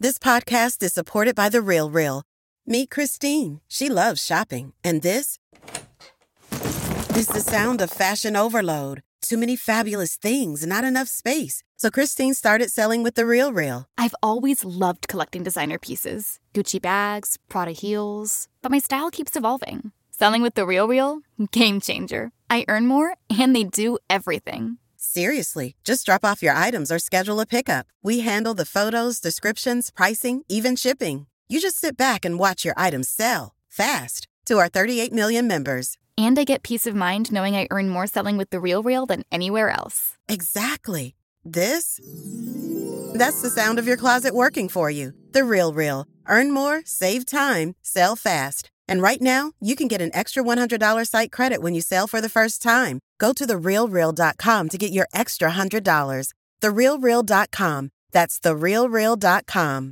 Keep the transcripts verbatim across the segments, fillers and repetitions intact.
This podcast is supported by The Real Real. Meet Christine. She loves shopping. And this is the sound of fashion overload. Too many fabulous things, not enough space. So Christine started selling with The Real Real. I've always loved collecting designer pieces. Gucci bags, Prada heels. But my style keeps evolving. Selling with The Real Real? Game changer. I earn more, and they do everything. Seriously, just drop off your items or schedule a pickup. We handle the photos, descriptions, pricing, even shipping. You just sit back and watch your items sell fast to our thirty-eight million members. And I get peace of mind knowing I earn more selling with The Real Real than anywhere else. Exactly. This? That's the sound of your closet working for you. The Real Real. Earn more, save time, sell fast. And right now, you can get an extra one hundred dollars site credit when you sell for the first time. Go to the real real dot com to get your extra one hundred dollars. the real real dot com. That's the real real dot com.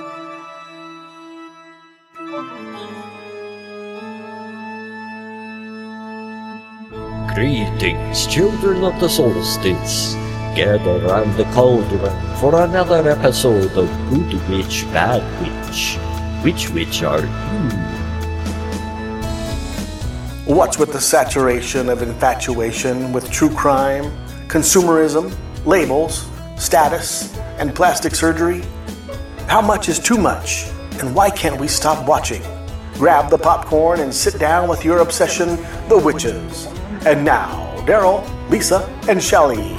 Greetings, children of the solstice. Gather round the cauldron for another episode of Good Witch, Bad Witch. Which witch are you? What's with the saturation of infatuation with true crime, consumerism, labels, status, and plastic surgery? How much is too much, and why can't we stop watching? Grab the popcorn and sit down with your obsession, The Witches. And now, Daryl, Lisa, and Shelley.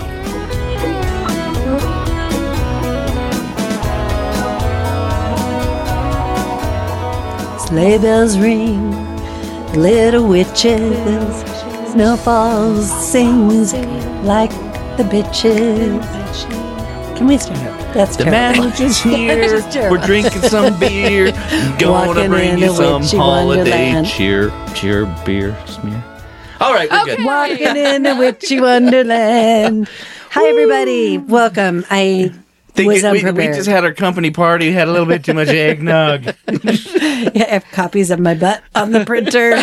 Sleigh bells ring, little witches, snow falls, sings like the bitches. Can we start up? That's the terrible. man is here. We're drinking some beer. Gonna Walking bring in you a some witchy holiday wonderland. cheer, cheer, beer, smear. All right, we're Okay. good. Walking in a witchy wonderland. Hi, everybody. Welcome. I Think was it- we, we unprepared. just had our company party. Had a little bit too much eggnog. Yeah, I have copies of my butt on the printer.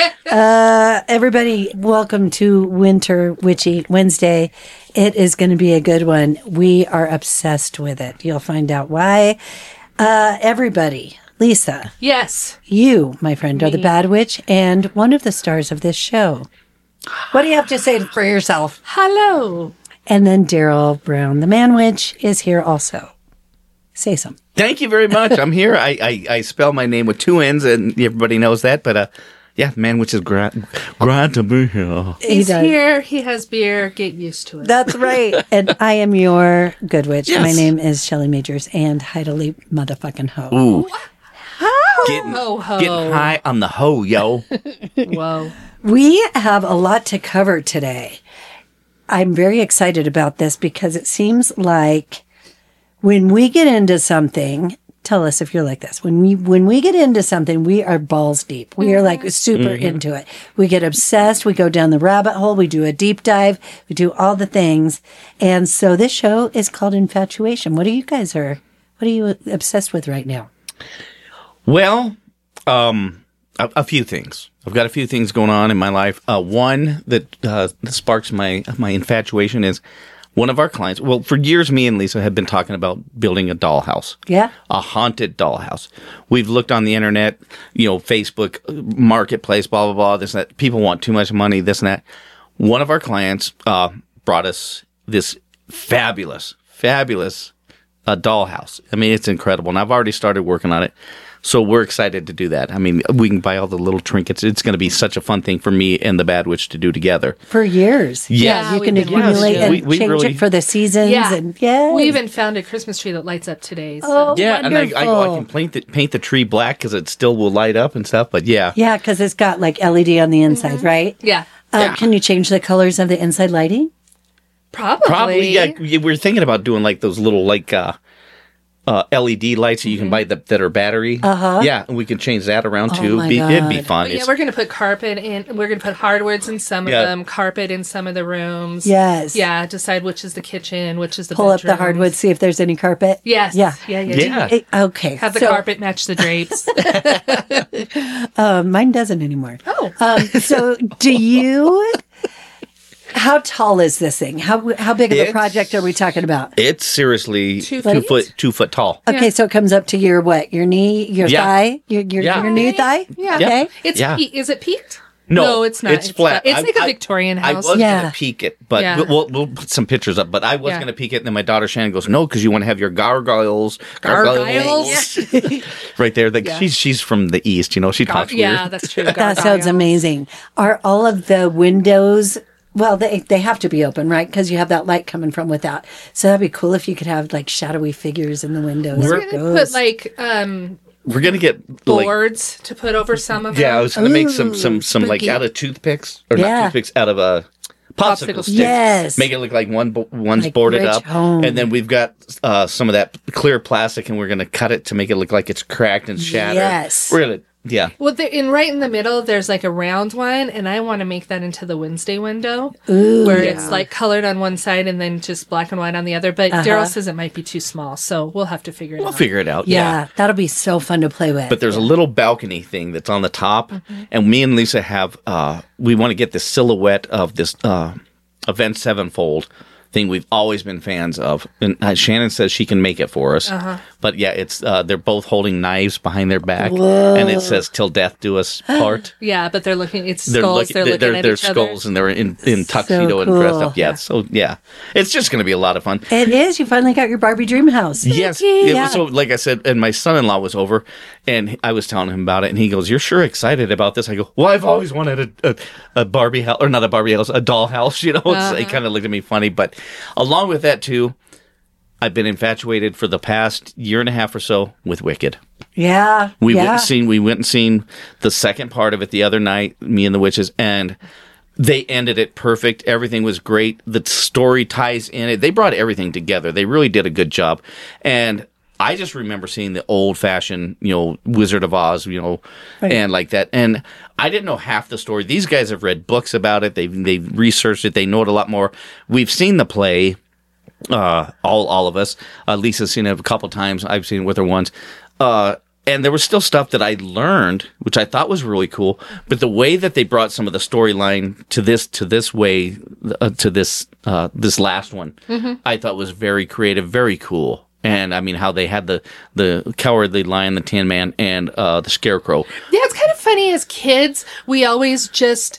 uh, everybody, welcome to Winter Witchy Wednesday. It is going to be a good one. We are obsessed with it. You'll find out why. Uh, everybody, Lisa, Yes. you, my friend, are the Bad Witch and one of the stars of this show. What do you have to say for yourself? Hello. And then Daryl Brown, the Man Witch, is here also. Say something. Thank you very much. I'm here. I, I, I spell my name with two N's, and everybody knows that. But uh, yeah, man, which is glad glad to be here. He's does. here. He has beer. Get used to it. That's right. And I am your good witch. Yes. My name is Shelley Majors and Heidely motherfucking ho. Ooh, getting, Ho, ho. getting high on the hoe, yo. Whoa. We have a lot to cover today. I'm very excited about this because it seems like when we get into something, tell us if you're like this. When we when we get into something, we are balls deep. We are like super into it. We get obsessed. We go down the rabbit hole. We do a deep dive. We do all the things. And so this show is called Infatuation. What are you guys are? What are you obsessed with right now? Well, um, a, a few things. I've got a few things going on in my life. Uh, one that, uh, that sparks my my infatuation is one of our clients. Well, for years, me and Lisa have been talking about building a dollhouse. Yeah. A haunted dollhouse. We've looked on the internet, you know, Facebook, Marketplace, blah, blah, blah, this and that. People want too much money, this and that. One of our clients uh, brought us this fabulous, fabulous uh, dollhouse. I mean, it's incredible. And I've already started working on it. So we're excited to do that. I mean, we can buy all the little trinkets. It's going to be such a fun thing for me and the Bad Witch to do together. For years. Yes. Yeah, you we've can been accumulate wanting and to. We- we change really- it for the seasons. Yeah. And yeah. We even found a Christmas tree that lights up today. So. Oh, Yeah, wonderful. and I, I, I can paint the, paint the tree black because it still will light up and stuff. But yeah. Yeah, because it's got like L E D on the inside, right? Yeah. Uh, Yeah. Can you change the colors of the inside lighting? Probably. Probably, yeah. We were thinking about doing like those little like uh, uh, L E D lights that you can buy that, that are battery. Uh-huh. Yeah, and we can change that around too. Oh my Be, it'd be God. fun. But yeah, It's- we're going to put carpet in. We're going to put hardwoods in some Yeah. of them, carpet in some of the rooms. Yes. Yeah, decide which is the kitchen, which is the Pull up the bedrooms. hardwood, see if there's any carpet. Yes. Yeah. Yeah, yeah, Yeah. Eh, okay. Have the so, carpet match the drapes. Uh, mine doesn't anymore. Oh. Um, so do you How tall is this thing? How how big of a It's- project are we talking about? It's seriously Two two, feet? foot two foot tall. Okay, so it comes up to your what? Your knee, your Yeah. thigh, your your, Yeah. your new thigh. Yeah. Okay. It's Yeah. pe- is it peaked? No, it's not. it's flat. It's I- like a I- Victorian I house. was Yeah. gonna peek it, but Yeah. we'll, we'll we'll put some pictures up. But I was Yeah. gonna peek it, and then my daughter Shannon goes, "No, because you want to have your gargoyles, Gargoyles? right there." Like she's she's from the east, you know. She talks Yeah, weird. that's true. That sounds Gargoyles. amazing. Are all of the windows? Well, they they have to be open, right? Because you have that light coming from without. So that'd be cool if you could have like shadowy figures in the windows. We're or gonna put ghosts. like um We're gonna get like, boards to put over some of yeah, I them. was gonna make some some some like spooky. out of toothpicks or Yeah. not toothpicks out of a. Popsicle, Popsicle sticks. sticks. Yes. Make it look like one bo- one's Like boarded Rich up, Home. and then we've got uh, some of that clear plastic, and we're gonna cut it to make it look like it's cracked and shattered. Yes. We're gonna yeah. Well, there, in right in the middle, there's like a round one, and I want to make that into the Wednesday window, Ooh, where yeah. it's like colored on one side and then just black and white on the other. But Uh-huh. Daryl says it might be too small, so we'll have to figure it We'll out. figure it out. Yeah, yeah. that'll be so fun to play with. But there's a little balcony thing that's on the top, Mm-hmm. and me and Lisa have. Uh, we want to get the silhouette of this uh, Event Sevenfold thing we've always been fans of. And uh, Shannon says she can make it for us. Uh-huh. But yeah, it's uh, they're both holding knives behind their back, and it says "Till death do us part." Yeah, but they're looking. It's They're skulls. looking, they're they're, looking they're, at they're each skulls, other. and they're in, in tuxedo and dressed cool. up. Yeah, so yeah, it's just going to be a lot of fun. It is. You finally got your Barbie dream house. Yes. Yeah. It was, so, like I said, and my son-in-law was over, and I was telling him about it, and he goes, "You're sure excited about this?" I go, "Well, I've always wanted a, a, a Barbie house, or not a Barbie house, a doll house." You know, Uh-huh. It's- he kind of looked at me funny, but along with that too, I've been infatuated for the past year and a half or so with Wicked. Yeah. We yeah. went and seen we went and seen the second part of it the other night, me and the witches, and they ended it perfect. Everything was great. The story ties in it. They brought everything together. They really did a good job. And I just remember seeing the old fashioned, you know, Wizard of Oz, you know, Right. and like that. And I didn't know half the story. These guys have read books about it. They've they've researched it. They know it a lot more. We've seen the play. Uh, all all of us. Uh, Lisa's seen it a couple times. I've seen it with her once. Uh, and there was still stuff that I learned, which I thought was really cool. But the way that they brought some of the storyline to this to this way uh, to this uh, this last one, I thought was very creative, very cool. And I mean, how they had the the Cowardly Lion, the Tin Man, and uh, the Scarecrow. Yeah, it's kind of funny. As kids, we always just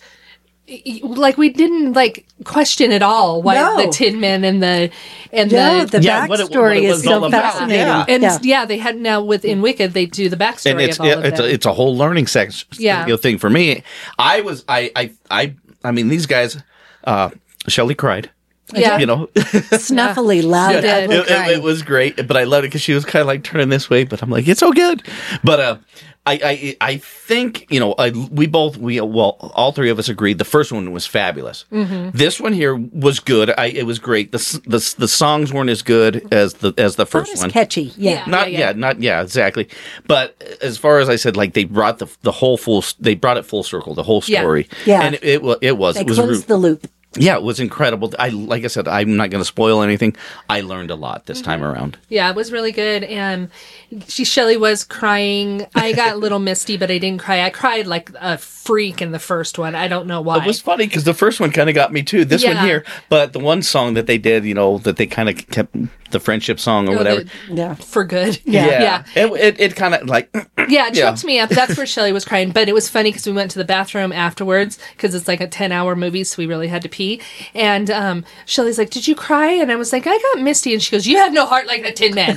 like we didn't like question at all why No. the Tin Man and the and Yeah, the the Yeah, what it- backstory what it is was so all about. fascinating. Yeah. and yeah. yeah. they had now within Wicked they do the backstory And it's of all it, of it's them. a, it's a whole learning section Yeah. you know, thing for me. I was I I I I mean these guys. Uh, Shelley cried. yeah, You know, Snuffly, loud, did. ugly it, it, crying. it was great, but I loved it because she was kind of like turning this way. But I'm like, it's so good. But uh, I, I, I think you know, I, we both we well, all three of us agreed the first one was fabulous. Mm-hmm. This one here was good. I, it was great. The, s- the s- the songs weren't as good as the as the Not first as one. catchy. Yeah. Yeah. Not yeah, not yeah, exactly. But as far as I said, like they brought the the whole full, they brought it full circle, the whole Yeah. story. Yeah. and it it, wa- it was They it was closed re- the loop. yeah, it was incredible. I like I said, I'm not going to spoil anything. I learned a lot this time around. yeah, it was really good. And she Shelley was crying. I got a little misty, but I didn't cry. I cried like a freak in the first one. I don't know why. It was funny because the first one kind of got me too. This one Yeah. here, but the one song that they did, you know, that they kind of kept the friendship song or Oh, whatever. the- Yeah. for good. Yeah. yeah. It it, it kind of like Yeah, it Yeah. choked me up. That's where Shelley was crying. But it was funny because we went to the bathroom afterwards because it's like a ten-hour movie, so we really had to pee. And um, Shelley's like, "Did you cry?" And I was like, "I got misty." And she goes, "You have no heart like a Tin Man."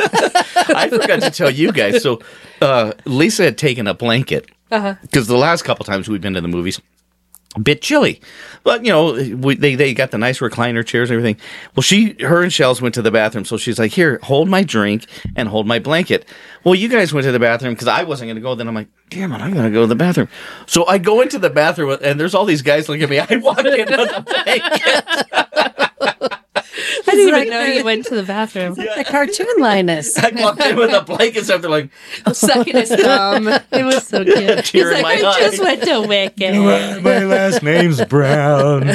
I forgot to tell you guys. So uh, Lisa had taken a blanket because the last couple times we've been to the movies, a bit chilly. But, you know, we, they, they got the nice recliner chairs and everything. Well, she, her and Shells went to the bathroom. So she's like, here, hold my drink and hold my blanket. Well, you guys went to the bathroom because I wasn't going to go. Then I'm like, damn it, I'm going to go to the bathroom. So I go into the bathroom and there's all these guys looking at me. I walk in with a blanket. I didn't even know you went to the bathroom. The cartoon Linus. I walked in with a blanket. So they're like, Sucking his thumb. It was so cute. He's Tear in like, my I just eye." went to Wicked. my last name's Brown.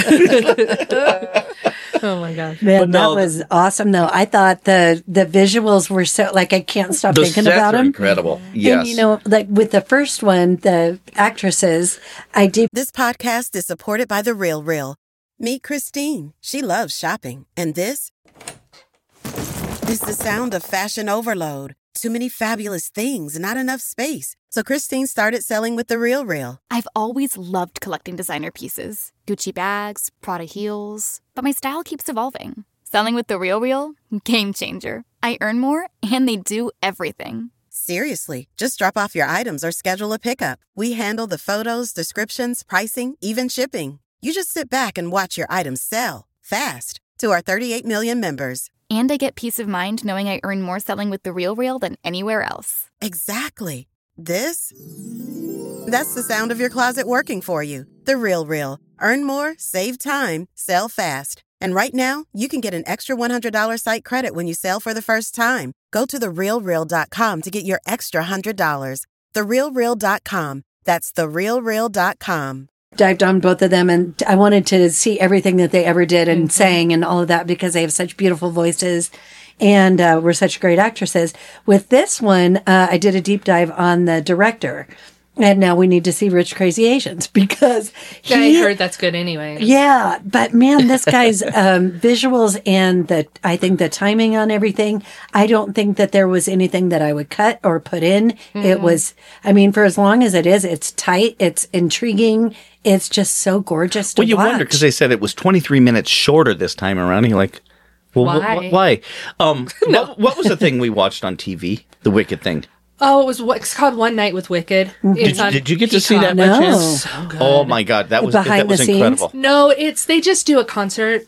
Oh my god. Man, But no, that was awesome, though. I thought the the visuals were so like I can't stop The thinking sets about are them. incredible. Yes. And you know, like with the first one, the actresses, I did. This podcast is supported by The Real Real. Meet Christine. She loves shopping. And this is the sound of fashion overload. Too many fabulous things, not enough space. So Christine started selling with The Real Real. I've always loved collecting designer pieces. Gucci bags, Prada heels. But my style keeps evolving. Selling with The Real Real? Game changer. I earn more, and they do everything. Seriously, just drop off your items or schedule a pickup. We handle the photos, descriptions, pricing, even shipping. You just sit back and watch your items sell fast to our thirty-eight million members. And I get peace of mind knowing I earn more selling with The Real Real than anywhere else. Exactly. This? That's the sound of your closet working for you. The Real Real. Earn more, save time, sell fast. And right now, you can get an extra one hundred dollars site credit when you sell for the first time. Go to the real real dot com to get your extra one hundred dollars. the real real dot com. That's the real real dot com. Dived on both of them, and I wanted to see everything that they ever did and Mm-hmm. sang and all of that because they have such beautiful voices and uh, were such great actresses. With this one, uh, I did a deep dive on the director. And now we need to see Rich Crazy Asians because I he, heard that's good anyway. yeah, but man, this guy's um, visuals and the, I think the timing on everything, I don't think that there was anything that I would cut or put in. Mm-hmm. It was, I mean, for as long as it is, it's tight, it's intriguing, it's just so gorgeous to Well, you watch. wonder because they said it was twenty-three minutes shorter this time around. You're like, well, wh- Why? wh- why? Um, what, what was the thing we watched on T V? The Wicked thing. Oh, it was what it's called One Night with Wicked. Mm-hmm. It's Did, on did you get to see Peacock. that by No. chance? So good. Oh my God, that was Behind that was the scenes? incredible. No, it's they just do a concert.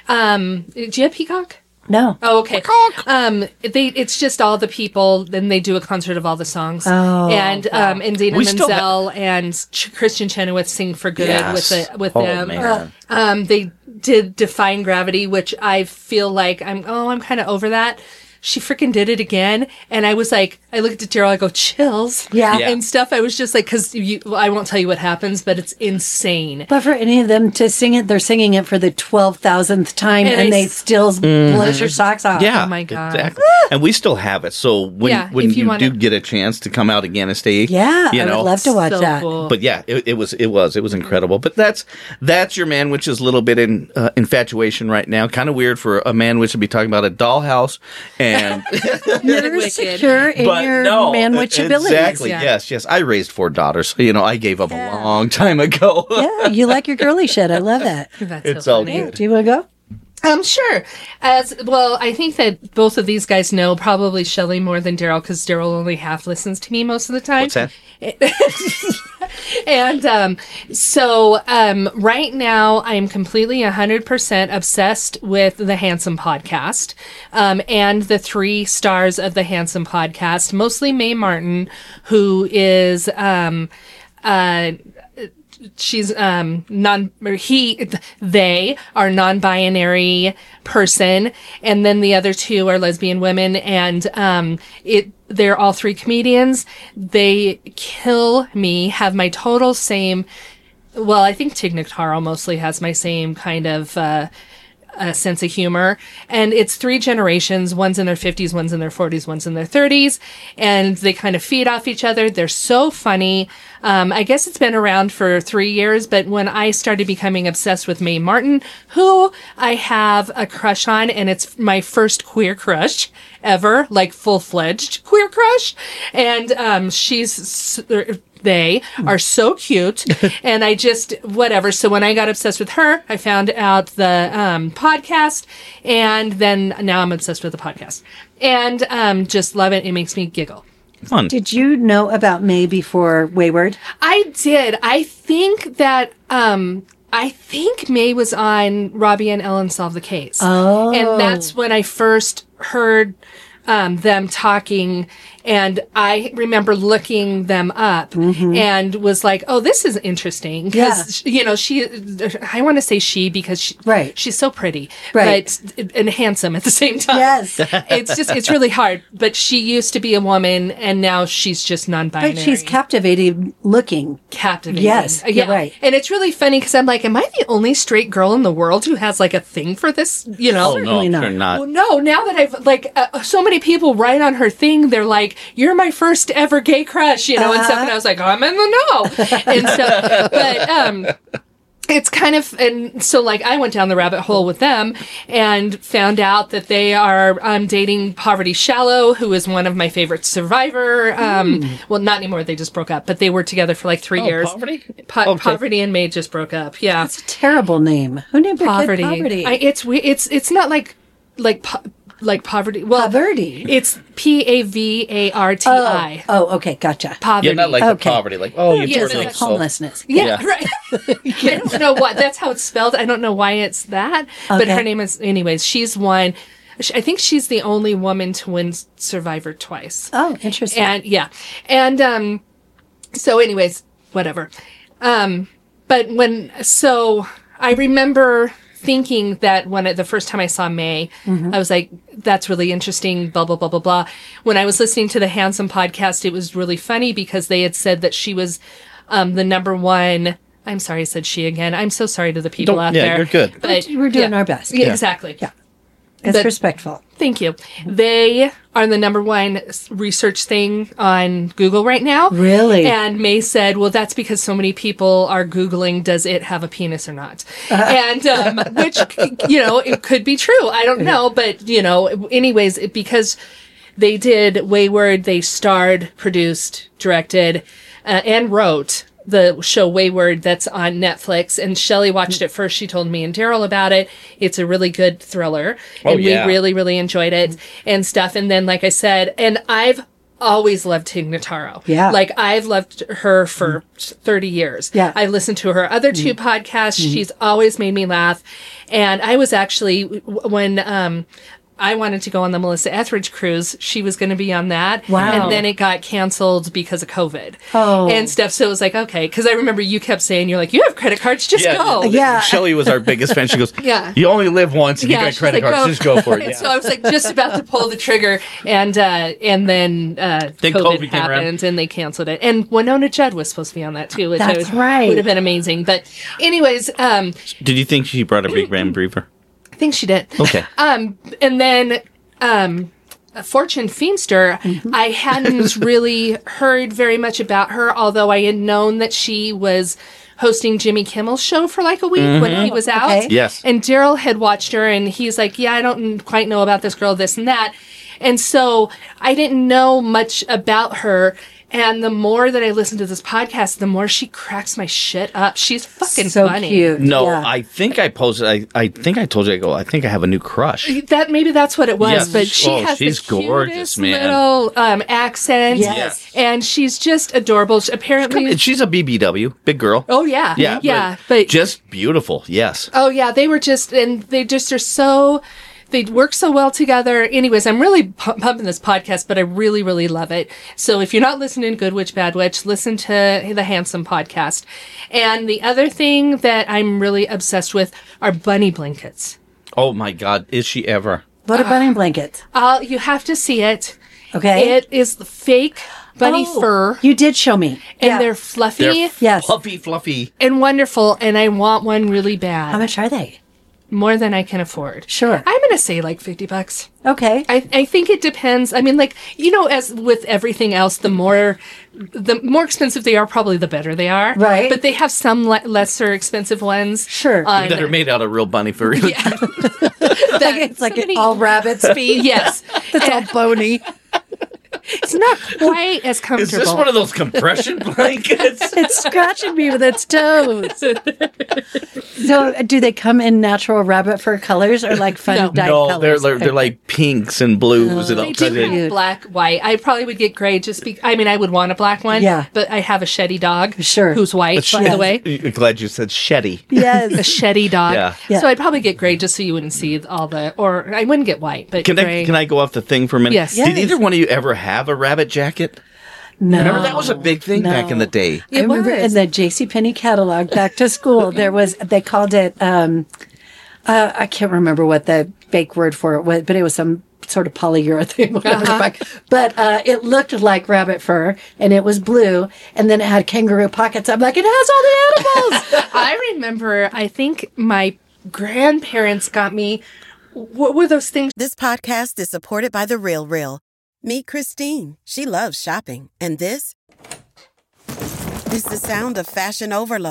Um, do you have Peacock? No. Oh, okay. Um, they it's just all the people. Then they do a concert of all the songs. Oh, and um, and Dana We still Menzel and Ch- Christian Chenoweth sing for good Yes. with the with Oh, them. man. Um, they did Defying Gravity, which I feel like I'm oh I'm kind of over that. She freaking did it again, and I was like, I looked at Daryl, I go chills, Yeah. Yeah. and stuff. I was just like, because you, well, I won't tell you what happens, but it's insane. But for any of them to sing it, they're singing it for the twelve thousandth time And and, I they s- still blows your socks off. Yeah, Oh my God. exactly. And we still have it. So when Yeah, when if you you, wanna- do get a chance to come out again and stay, Yeah, you I know, would love to watch So that. cool. But yeah, it, it was it was it was incredible. But that's that's your man, which is a little bit in uh, infatuation right now. Kind of weird for a man, which would be talking about a dollhouse and. You're Wicked. secure in But your no, manwich abilities. exactly. Yeah. Yes, yes. I raised four daughters, so you know I gave up a long time ago. Yeah, you like your girly shit. I love that. That's It's so all funny. good. Do you want to go? Um, sure. As well, I think that both of these guys know probably Shelley more than Daryl because Daryl only half listens to me most of the time. What's that? And um, so um, right now, I'm completely one hundred percent obsessed with the Handsome podcast um, and the three stars of the Handsome podcast, mostly Mae Martin, who is. Um, uh, She's um non or he they are non-binary person, and then the other two are lesbian women, and um it they're all three comedians. They kill me, have my total same. Well, I think Tig Notaro mostly has my same kind of uh, uh, sense of humor, and it's three generations. One's in their fifties, one's in their forties, one's in their thirties, and they kind of feed off each other. They're so funny. Um, I guess it's been around for three years, but when I started becoming obsessed with Mae Martin, who I have a crush on, and it's my first queer crush ever, like full-fledged queer crush, and um, she's they are so cute, and I just whatever. So when I got obsessed with her, I found out the um, podcast, and then now I'm obsessed with the podcast, and um, just love it. It makes me giggle. Fun. Did you know about May before Wayward? I did. I think that um I think May was on Robbie and Ellen Solve the Case. Oh. And that's when I first heard um them talking, and I remember looking them up and was like, "Oh, this is interesting." Because you know, she, I want to say she because she, Right. she's so pretty, Right. but and handsome at the same time. Yes. it's just it's really hard. But she used to be a woman, and now she's just non-binary. But she's captivating looking. Captivating. Yes, you're right. And it's really funny because I'm like, am I the only straight girl in the world who has like a thing for this? You know? Oh no, Certainly not. you're not. Well, no, now that I've like uh, so many people write on her thing, they're like, "You're my first ever gay crush," you know, and stuff. And I was like, "I'm in the know." And so, but um, it's kind of, and so like I went down the rabbit hole with them and found out that they are um, dating Poverty Shallow, who is one of my favorite Survivor. Um, mm. Well, not anymore. They just broke up, but they were together for like three oh, years. Poverty? Po- okay. Poverty and May just broke up. Yeah. That's a terrible name. Who named Poverty? Kid Poverty? I, it's, it's, it's not like, like, po- like poverty. Well, poverty. It's P A V A R T I. Oh, oh, okay, gotcha. Poverty. Yeah, not like okay. the poverty. Like, oh, you yeah, poor like like soul. homelessness. Yeah, Yeah. right. I don't know what. That's how it's spelled. I don't know why it's that. But Okay. her name is, anyways, she's won. I think she's the only woman to win Survivor twice. Oh, interesting. And yeah. And um, so, anyways, whatever. Um, but when, so I remember thinking that when it, the first time I saw May, mm-hmm. I was like, that's really interesting, blah, blah, blah, blah, blah. When I was listening to the Handsome podcast, it was really funny because they had said that she was um, the number one. I'm sorry, I said she again. I'm so sorry to the people Don't, out yeah, there. you're good. But we're doing yeah. our best. Yeah, Yeah. exactly. Yeah. It's But- respectful. Thank you. They are the number one s- research thing on Google right now. Really? And May said, well, that's because so many people are Googling, does it have a penis or not? And, um, which, you know, it could be true. I don't know. But, you know, anyways, it, because they did Wayward, they starred, produced, directed, uh, and wrote the show Wayward that's on Netflix. And Shelley watched it first. She told me and Daryl about it. It's a really good thriller. Oh, and yeah. we really, really enjoyed it and stuff. And then, like I said, and I've always loved Tig Notaro. Yeah. Like I've loved her for thirty years. Yeah. I listened to her other two podcasts. She's always made me laugh. And I was actually, when, um, I wanted to go on the Melissa Etheridge cruise. She was going to be on that. Wow. And then it got canceled because of COVID. Oh. And stuff. So it was like, okay. Because I remember you kept saying, you're like, you have credit cards, just go. Yeah. Shelley was our biggest fan. She goes, Yeah. you only live once and Yeah, you got she's credit like, cards. "Go." Just go for it. And Yeah. so I was like just about to pull the trigger, and uh, and then, uh, Then COVID, COVID came around. happened, and they canceled it. And Winona Judd was supposed to be on that too, which I That's would, right. would have been amazing. But anyways, um, Did you think she brought a big ram briefer? I think she did. Okay. Um, and then um, Fortune Feimster, Mm-hmm. I hadn't really heard very much about her, although I had known that she was hosting Jimmy Kimmel's show for like a week when he was out. Okay. Yes. And Daryl had watched her, and he's like, yeah, I don't quite know about this girl, this and that. And so I didn't know much about her. And the more that I listen to this podcast, the more she cracks my shit up. She's fucking So funny. cute. No, Yeah. I think I posted. I, I think I told you. I go. I think I have a new crush. That maybe that's what it was, Yes. but she Oh, has she's the gorgeous, cutest man. little um, accent, Yes. and she's just adorable. She- Apparently, She's a B B W, big girl. oh yeah, yeah, yeah, but, just beautiful. Yes. oh yeah, they were just, and they just are so. They work so well together. Anyways, I'm really pu- pumping this podcast, but I really, really love it. So if you're not listening to Good Witch, Bad Witch, listen to the Handsome podcast. And the other thing that I'm really obsessed with are bunny blankets. Oh my God, is she ever? What a bunny blanket. Uh, you have to see it. Okay. It is the fake bunny Oh, fur. You did show me. And Yeah. they're fluffy They're Yes. fluffy, fluffy. and wonderful, and I want one really bad. How much are they? More than I can afford. Sure. I'm going to say like fifty bucks. Okay. I, I think it depends. I mean, like, you know, as with everything else, the more the more expensive they are, probably the better they are. Right. But they have some le- lesser expensive ones. Sure. on- That are made out of real bunny fur. yeah. Like it's like somebody- all rabbit's feet. Yes. It's all bony. It's not quite as comfortable. Is this one of those compression blankets? It's scratching me with its toes. So, do they come in natural rabbit fur colors or like fun No. dyed no, colors? they're, they're they're like pinks and blues and all They kinds do of. have black, white. I probably would get gray just be. I mean, I would want a black one. Yeah. But I have a Shetty dog. Sure. Who's white, by Yes. the way. I'm glad you said Shetty. A Yes. Shetty dog. Yeah. Yeah. So I'd probably get gray just so you wouldn't see all the. Or I wouldn't get white, but Can gray. I can I go off the thing for a minute? Yes. Did Yes. either one of you ever have a rabbit jacket? No. Remember that was a big thing No. back in the day. I remember was. in the JCPenney catalog back to school, there was, they called it, um, uh, I can't remember what the fake word for it was, but it was some sort of polyurethane, whatever the Uh-huh. fuck. But uh, it looked like rabbit fur, and it was blue, and then it had kangaroo pockets. I'm like, it has all the animals. I remember. I think my grandparents got me. What were those things? This podcast is supported by The Real Real. Meet Christine. She loves shopping. And this is the sound of fashion overload.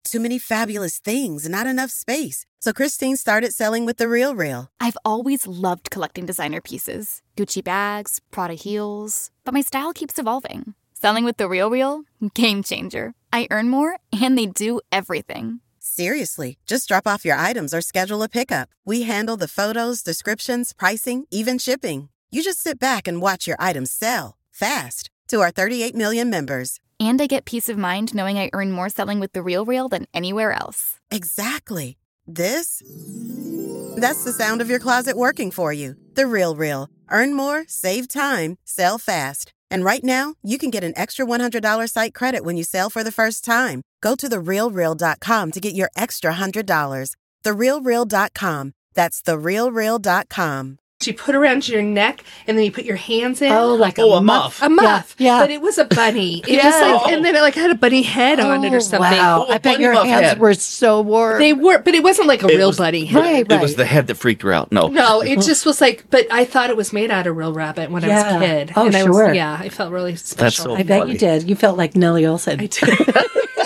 Too many fabulous things, not enough space. So Christine started selling with The Real Real. I've always loved collecting designer pieces. Gucci bags, Prada heels. But my style keeps evolving. Selling with The Real Real? Game changer. I earn more, and they do everything. Seriously, just drop off your items or schedule a pickup. We handle the photos, descriptions, pricing, even shipping. You just sit back and watch your items sell fast to our thirty-eight million members. And I get peace of mind knowing I earn more selling with The Real Real than anywhere else. Exactly. This? That's the sound of your closet working for you. The Real Real. Earn more, save time, sell fast. And right now, you can get an extra one hundred dollars site credit when you sell for the first time. Go to the real real dot com to get your extra one hundred dollars. the real real dot com. That's the real real dot com. You put around your neck, and then you put your hands in. Oh, like Oh, a a muff. muff. A muff. Yeah, yeah. But it was a bunny. It Yeah. was like, and then it like had a bunny head on it or something. Wow. Oh, I bet bunny your muff hands head. were so warm. They were, but it wasn't like a It real was- bunny. Right, It was right. the head that freaked her out. No. No, it just was like, but I thought it was made out of real rabbit when I was Yeah. a kid. Oh, and I sure. Was, yeah, I felt really special. so I bet funny. you did. You felt like Nellie Olson. I did.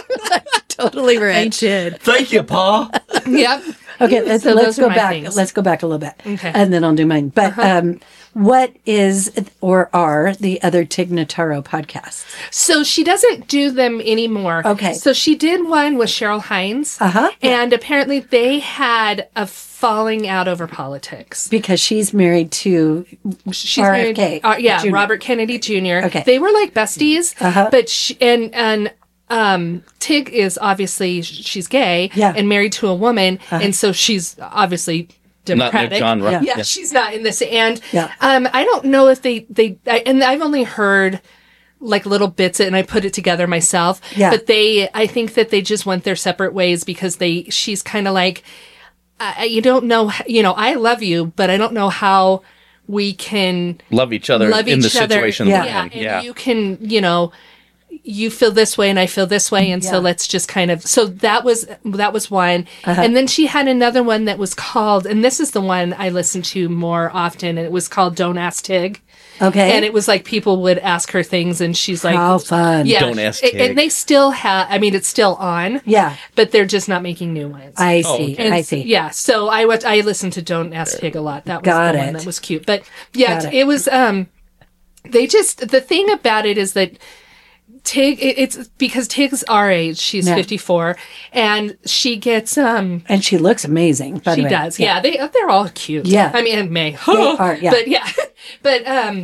Totally I right. did. Thank you, Pa. Yep. Okay, let's, So let's those are go my back. things. Let's go back a little bit, Okay. and then I'll do mine. But um, what is or are the other Tig Notaro podcasts? So she doesn't do them anymore. Okay. So she did one with Cheryl Hines. Uh-huh. And apparently they had a falling out over politics. Because she's married to She's R F married- K. uh, yeah, Junior Robert Kennedy Junior Okay. They were like besties. Uh-huh. But she, and and um, Tig is obviously she's gay Yeah. and married to a woman, and so she's obviously Not Democratic. the genre. Yeah. Yeah, she's not in this. And Yeah. um, I don't know if they they I, and I've only heard like little bits and I put it together myself. Yeah. But they, I think that they just went their separate ways because they, she's kind of like, uh, you don't know, you know, I love you, but I don't know how we can Love each other love in each the other. situation. Yeah. we're Yeah, in. and yeah. you can, you know, you feel this way and I feel this way, and Yeah. so let's just kind of. So that was that was one, Uh-huh. and then she had another one that was called, and this is the one I listen to more often, and it was called "Don't Ask Tig." Okay. And it was like people would ask her things, and she's like, How fun. Yeah, Don't Ask A- Tig. And they still have. I mean, it's still on. Yeah. but they're just not making new ones. I Oh, see. okay. And I s- see. Yeah, so I watch, I listened to Don't Ask Tig a lot. That was Got the it. one that was cute. But yeah, Got it. it. was. Um, they just the thing about it is that Tig. It, it's because Tig's our age. She's Yeah. fifty-four, and she gets um. And she looks amazing, by the She way. does. Yeah. they they're all cute. Yeah. I mean, and May. are, yeah. But yeah, but um,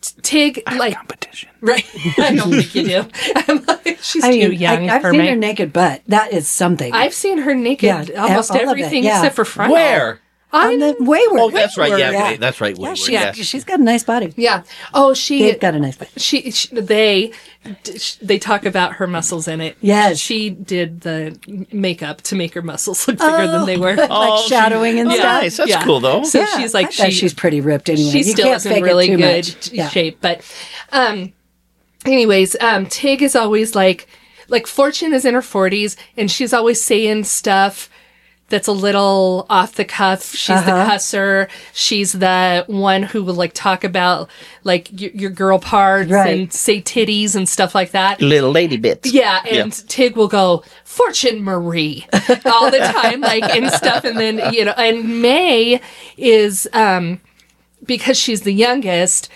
Tig like Competition. right. I don't think you do. I'm like, she's I too mean, young I, I've for seen me. her naked butt. That is something. I've seen her naked Yeah, almost all of it, everything yeah. except for frontal. Where? On the Wayward. Oh, that's right. Yeah, Yeah. that's right. Yeah, Wayward, she, yes. she's got a nice body. Yeah. Oh, she. They've got a nice body. She, she. They. They talk about her muscles in it. Yes. She did the makeup to make her muscles look bigger than they were. like Oh, she- shadowing and oh, stuff. nice. That's Yeah. cool, though. So Yeah, she's like I bet she, she's pretty ripped anyway. she You still can't is in fake it really too good much. Yeah. shape. But, um, anyways, um, Tig is always like, like Fortune is in her forties and she's always saying stuff that's a little off the cuff. She's Uh-huh. the cusser. She's the one who will like talk about like y- your girl parts Right. and say titties and stuff like that. Little lady bits. Yeah, and Tig will go, Fortune Marie, all the time, like, and stuff. And then, you know, and May is, um, because she's the youngest,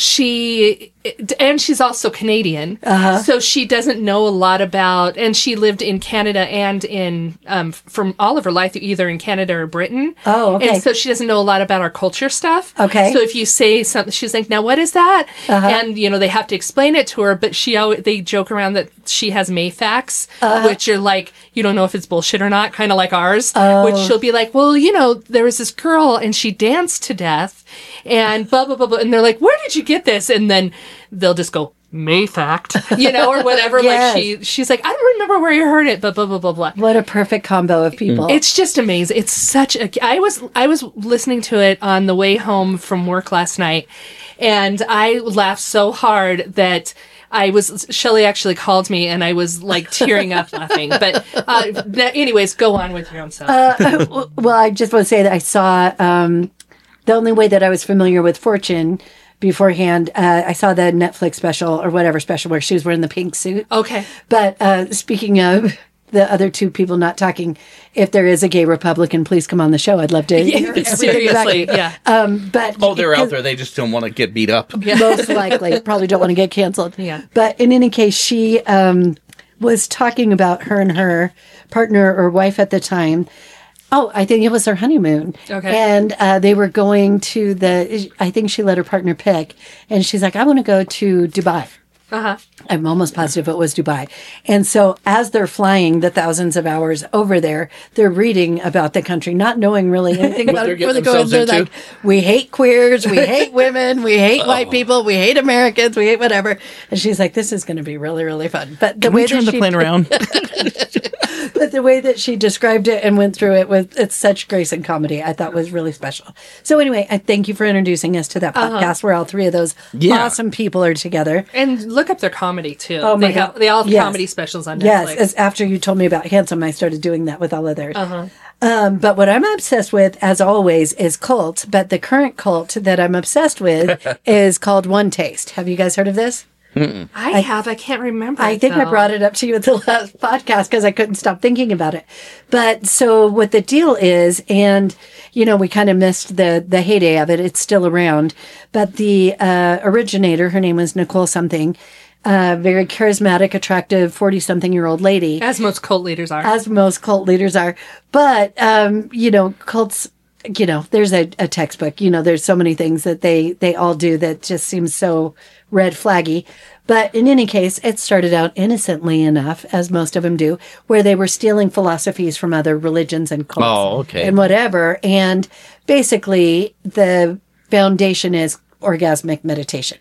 she, and she's also Canadian. Uh-huh. So she doesn't know a lot about, and she lived in Canada and in, um, from all of her life, either in Canada or Britain. Oh, okay. And so she doesn't know a lot about our culture stuff. Okay. So if you say something, she's like, now what is that? Uh-huh. And, you know, they have to explain it to her, but she always, they joke around that she has Mayfax, Uh-huh. which are like, you don't know if it's bullshit or not, kind of like ours, Oh. which she'll be like, well, you know, there was this girl and she danced to death and blah, blah, blah, blah. And they're like, where did you get this? And then they'll just go, Mayfact, you know, or whatever. Yes. Like she, she's like, I don't remember where you heard it, but blah, blah, blah, blah. What a perfect combo of people. It's just amazing. It's such a. I was I was listening to it on the way home from work last night, and I laughed so hard that I was. Shelley actually called me, and I was like tearing up laughing. But uh, th- anyways, go on with your own stuff. Uh, well, I just want to say that I saw um, the only way that I was familiar with Fortune beforehand. Uh, I saw the Netflix special or whatever special where she was wearing the pink suit. okay. But uh, speaking of the other two people not talking, if there is a gay Republican, please come on the show. I'd love to hear everything Seriously, about it. yeah. Um, but Oh, they're out 'cause there. They just don't want to get beat up. most likely, probably don't want to get canceled. Yeah. But in any case, she um, was talking about her and her partner or wife at the time. Oh, I think it was their honeymoon. Okay. And uh, they were going to the, I think she let her partner pick. And she's like, I want to go to Dubai. Uh-huh. I'm almost positive it was Dubai. And so as they're flying the thousands of hours over there, they're reading about the country, not knowing really anything about they're it before they getting go in. They're themselves like, we hate queers, we hate women, we hate white people, we hate Americans, we hate whatever. And she's like, this is going to be really, really fun. But the Can way we turn that the she, plane around? but the way that she described it and went through it with it's such grace and comedy, I thought was really special. So anyway, I thank you for introducing us to that podcast where all three of those Yeah. awesome people are together. And look up their comedy too. Oh, my they God. Have, they all have Yes. comedy specials on Netflix. Yes, as after you told me about Handsome, I started doing that with all of theirs. Uh-huh. Um, but what I'm obsessed with, as always, is cult. But the current cult that I'm obsessed with is called One Taste. Have you guys heard of this? I, have. I can't remember. I think I brought it up to you at the last podcast because I couldn't stop thinking about it. But so what the deal is, and you know, we kind of missed the the heyday of it. It's still around, but the uh, originator, her name was Nicole something, uh, very charismatic, attractive, forty something year old lady, As most cult leaders are. as most cult leaders are. But um, you know, cults. You know, there's a, a textbook. You know, there's so many things that they they all do that just seems so red flaggy. But in any case, it started out innocently enough, as most of them do, where they were stealing philosophies from other religions and cults Oh, okay. and whatever. And basically, the foundation is orgasmic meditation.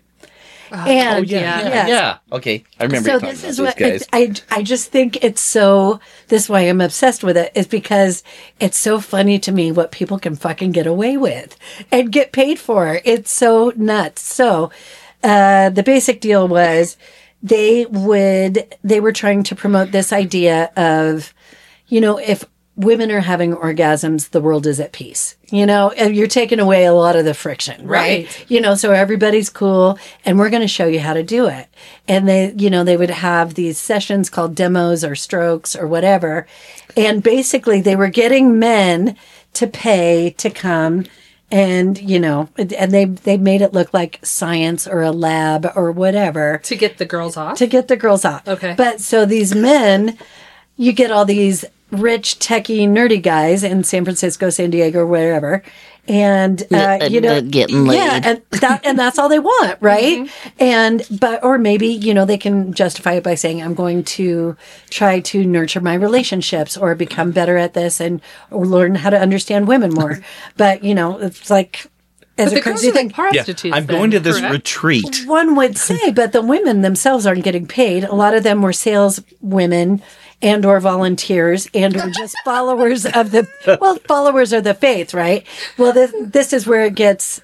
And Oh, yeah. Yeah. yes. yeah. Okay. I remember So you talking this about is those what guys. I, I I just think it's so. This is why I'm obsessed with it, is because it's so funny to me what people can fucking get away with and get paid for. It's so nuts. So uh, the basic deal was they would they were trying to promote this idea of, you know, if women are having orgasms, the world is at peace. You know, and you're taking away a lot of the friction, right? Right. You know, so everybody's cool and we're going to show you how to do it. And they, you know, they would have these sessions called demos or strokes or whatever. And basically they were getting men to pay to come and, you know, and they, they made it look like science or a lab or whatever to get the girls off. to get the girls off. Okay. But so these men, you get all these rich, techie, nerdy guys in San Francisco, San Diego, or wherever. And, uh, you know, getting laid. yeah, and that, and that's all they want, right? And, but, or maybe, you know, they can justify it by saying, I'm going to try to nurture my relationships or become better at this and or learn how to understand women more. But, you know, it's like, as But a the girls crazy are thing. like prostitutes. I'm then, going to this correct? retreat. One would say, but the women themselves aren't getting paid. A lot of them were sales women and or volunteers and or just followers of the, well, followers of the faith, right? Well, this, this is where it gets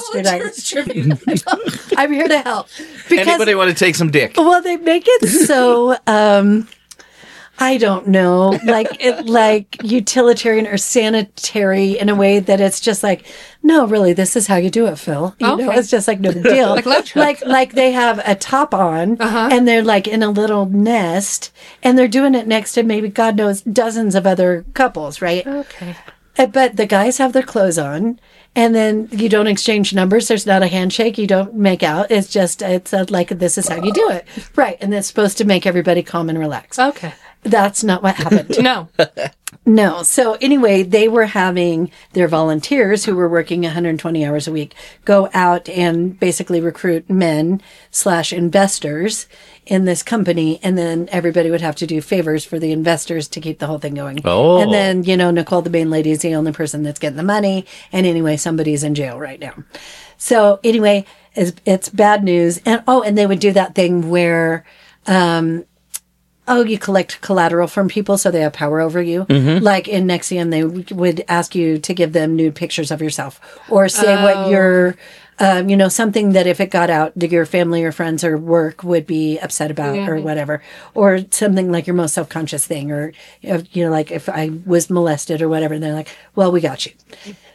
bastardized. I'm here to help. Because, Anybody want to take some dick? well, they make it so, um, I don't know, like it, like utilitarian or sanitary in a way that it's just like, no, really, this is how you do it, Phil. You know, Okay. it's just like no big deal. Like love truck. like like they have a top on and they're like in a little nest and they're doing it next to maybe God knows dozens of other couples, right? Okay. Uh, But the guys have their clothes on. And then you don't exchange numbers. There's not a handshake. You don't make out. It's just, it's a, like, this is how you do it. Right. And it's supposed to make everybody calm and relax. Okay. That's not what happened. No. No. So anyway, they were having their volunteers who were working one hundred twenty hours a week go out and basically recruit men slash investors in this company. And then everybody would have to do favors for the investors to keep the whole thing going. Oh. And then, you know, Nicole, the main lady, is the only person that's getting the money. And anyway, somebody's in jail right now. So anyway, it's, it's bad news. And, oh, and they would do that thing where, um, oh, you collect collateral from people so they have power over you. Like in N X I V M, they w- would ask you to give them nude pictures of yourself or say what your, um, you know, something that if it got out, that your family or friends or work would be upset about or whatever. Or something like your most self-conscious thing or, you know, like if I was molested or whatever. And they're like, well, we got you.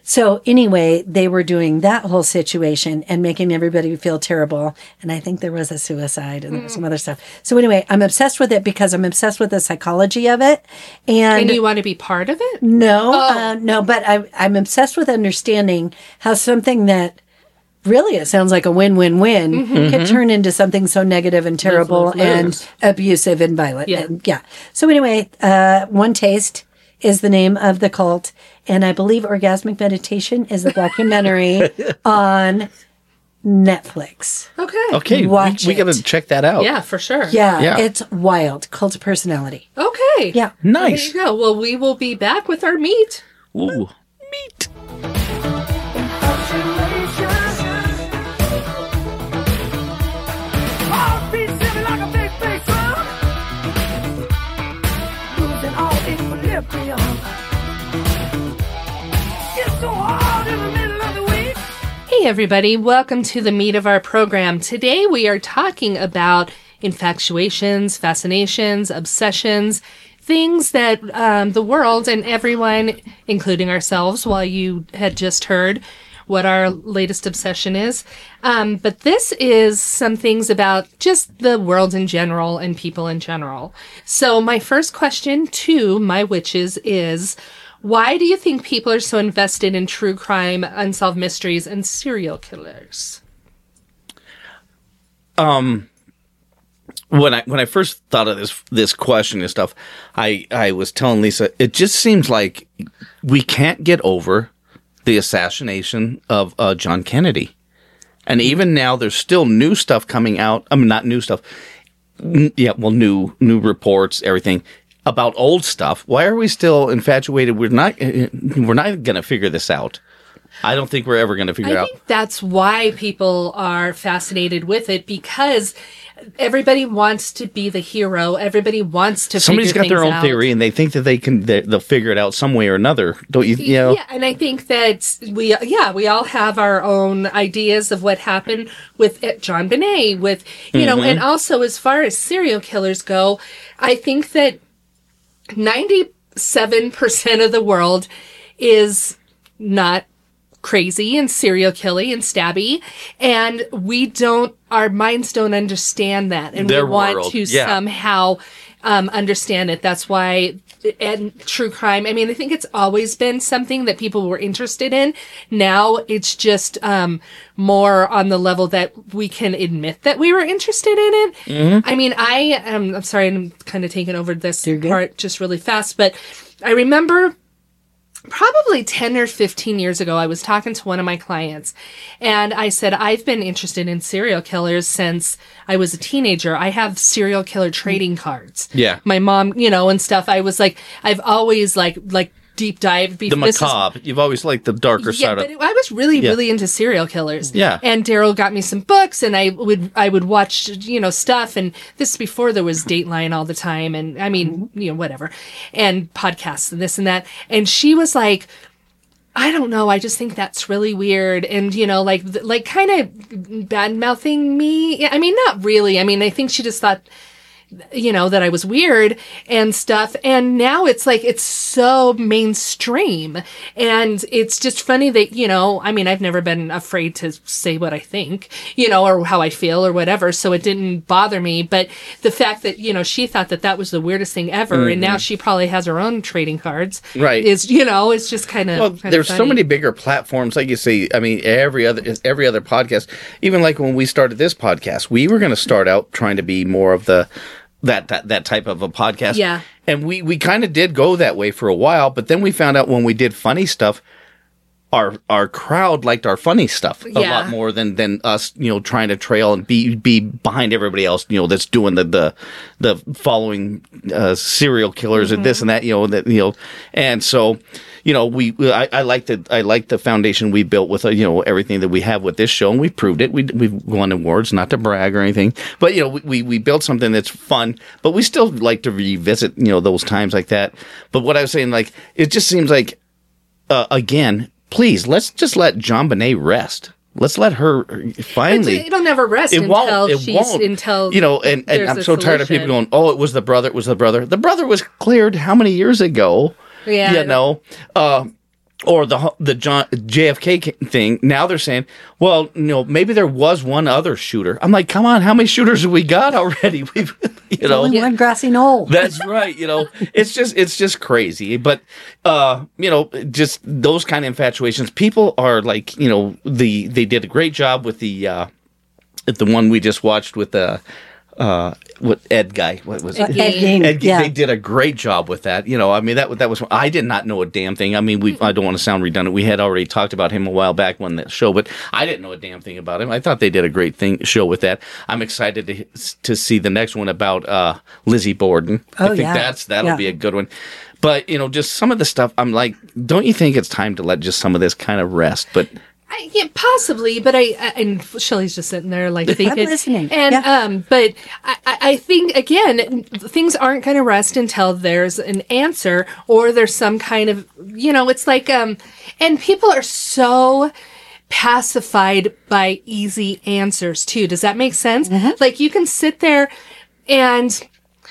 So anyway, they were doing that whole situation and making everybody feel terrible. And I think there was a suicide and there was some other stuff. So anyway, I'm obsessed with it because I'm obsessed with the psychology of it. And, And you want to be part of it? no, Oh. uh, no, but I, I'm obsessed with understanding how something that really it sounds like a win-win-win Mm-hmm. could turn into something so negative and terrible lose, lose. and abusive and violent. Yeah. And, yeah. So anyway, uh, One Taste is the name of the cult. And I believe Orgasmic Meditation is the documentary on Netflix. Okay. Okay, we, Watch we it. got to check that out. Yeah, for sure. Yeah, Yeah. it's wild. Cult of personality. Okay. Yeah. Nice. There you go. Well, we will be back with our meat. Ooh, meat. Hey, everybody. Welcome to the meat of our program. Today we are talking about infatuations, fascinations, obsessions, things that um, the world and everyone, including ourselves, while you had just heard what our latest obsession is. Um, but this is some things about just the world in general and people in general. So my first question to my witches is, why do you think people are so invested in true crime, unsolved mysteries, and serial killers? Um, when I when I first thought of this this question and stuff, I I was telling Lisa, it just seems like we can't get over the assassination of uh, John Kennedy, and even now there's still new stuff coming out. I mean, not new stuff. N- yeah, well, new new reports, everything about old stuff. Why are we still infatuated? We're not we're not going to figure this out. I don't think we're ever going to figure I out. think that's why people are fascinated with it, because everybody wants to be the hero. Everybody wants to Somebody's figure got their things own out. theory, and they think that they can they, they'll figure it out some way or another. Don't you? You know. Yeah, and I think that we, yeah, we all have our own ideas of what happened with uh, John Bonet, with, you know, and also as far as serial killers go, I think that ninety-seven percent of the world is not crazy and serial killing and stabby, and we don't, our minds don't understand that, and Their we want world, to yeah. somehow um, understand it. That's why, and true crime, I mean, I think it's always been something that people were interested in. Now it's just um, more on the level that we can admit that we were interested in it. Mm-hmm. I mean, I am, I'm sorry, I'm kind of taking over this You're good. part just really fast, but I remember probably ten or fifteen years ago, I was talking to one of my clients, and I said, I've been interested in serial killers since I was a teenager. I have serial killer trading cards. Yeah. My mom, you know, and stuff. I was like, I've always like, like deep dived. The This is- macabre. You've always liked the darker yeah, side but of. it- I was really, Yeah. really into serial killers. Yeah. And Daryl got me some books, and I would, I would watch, you know, stuff. And this before there was Dateline all the time, and I mean, you know, whatever, and podcasts and this and that. And she was like, I don't know. I just think that's really weird, and you know, like, like kind of bad mouthing me. I mean, not really. I mean, I think she just thought, you know, that I was weird and stuff. And now it's like, it's so mainstream. And it's just funny that, you know, I mean, I've never been afraid to say what I think, you know, or how I feel or whatever. So it didn't bother me. But the fact that, you know, she thought that that was the weirdest thing ever. And now she probably has her own trading cards. Right. Is, you know, it's just kind of, Well, there's so many bigger platforms, like you say. I mean, every other every other podcast. Even like when we started this podcast, we were going to start out trying to be more of the that that, that type of a podcast. Yeah. And we we kind of did go that way for a while, but then we found out when we did funny stuff, our our crowd liked our funny stuff a Yeah. lot more than than us, you know, trying to trail and be be behind everybody else, you know, that's doing the the the following uh, serial killers and this and that, you know, that you know, and so. You know, we I, I like the I like the foundation we built with uh, you know everything that we have with this show, and we proved it. We we've won awards, not to brag or anything, but you know we, we we built something that's fun. But we still like to revisit you know those times like that. But what I was saying, like, it just seems like uh, again, please let's just let John Bonet rest. Let's let her finally. It, it'll never rest It until won't. It she's won't. until you know, and, and there's I'm a so tired of solution. people going, "Oh, it was the brother. It was the brother." The brother was cleared how many years ago? Yeah, you know. Uh, or the hu- the John, J F K ca- thing. Now they're saying, well, you know, maybe there was one other shooter. I'm like, come on, how many shooters have we got already? We've, you know, Only one grassy knoll. that's right. You know, it's just it's just crazy. But uh, you know, just those kind of infatuations. People are like, you know, the they did a great job with the uh, the one we just watched with the. Uh, what Ed guy? What was it? Ed Gein, Ed Gein, yeah. They did a great job with that. You know, I mean that that was I did not know a damn thing. I mean, we I don't want to sound redundant. We had already talked about him a while back on that show, but I didn't know a damn thing about him. I thought they did a great thing show with that. I'm excited to to see the next one about uh, Lizzie Borden. Oh, I think yeah. that's that'll Yeah. be a good one. But you know, just some of the stuff. I'm like, don't you think it's time to let just some of this kind of rest? But I, yeah, possibly, but I, I and Shelley's just sitting there like thinking, listening. and Yeah. um, but I, I I think again, things aren't going to rest until there's an answer or there's some kind of, you know, it's like um, and people are so pacified by easy answers too. Does that make sense? Like you can sit there and.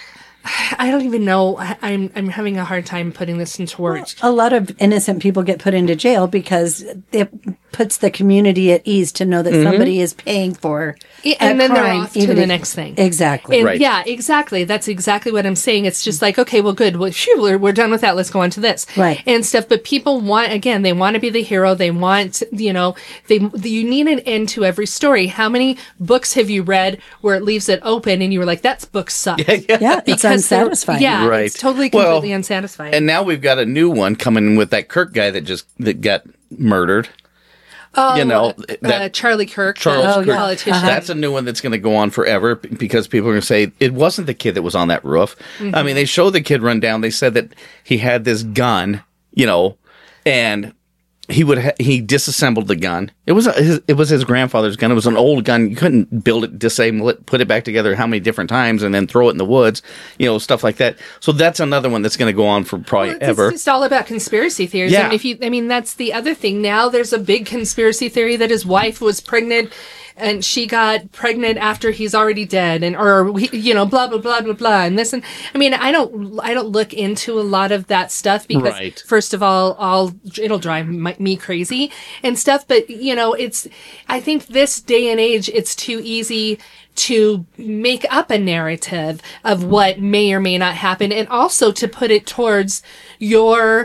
I don't even know. I- I'm I'm having a hard time putting this into words. A lot of innocent people get put into jail because it puts the community at ease to know that somebody is paying for Yeah, a and then they're crime, off to even the if- next thing. Exactly. And Right. Yeah, exactly. That's exactly what I'm saying. It's just like, okay, well, good. Well, phew, we're, we're done with that. Let's go on to this. Right. And stuff. But people want, again, they want to be the hero. They want, you know, they you need an end to every story. How many books have you read where it leaves it open and you were like, that book sucks? Yeah, it's Because they're- unsatisfying. Yeah, Right. it's totally Well, completely unsatisfying. and now we've got a new one coming with that Kirk guy that just that got murdered. oh, you know, uh, that- Charlie Kirk, Charles the Oh, yeah. politician. That's a new one that's going to go on forever b- because people are going to say it wasn't the kid that was on that roof. Mm-hmm. I mean, they showed the kid run down. They said that he had this gun, you know, and he would ha- he disassembled the gun. It was a, his, it was his grandfather's gun. It was an old gun. You couldn't build it, disassemble it, put it back together how many different times, and then throw it in the woods, you know, stuff like that. So that's another one that's going to go on for probably Well, it's ever. just all about conspiracy theories. Yeah. And if you, I mean, that's the other thing. Now there's a big conspiracy theory that his wife was pregnant and she got pregnant after he's already dead, and or he- you know, blah blah blah blah blah, and this and I mean, I don't, I don't look into a lot of that stuff because Right. first of all, I'll it'll drive my, me crazy and stuff. But you know, it's I think this day and age, it's too easy to make up a narrative of what may or may not happen, and also to put it towards your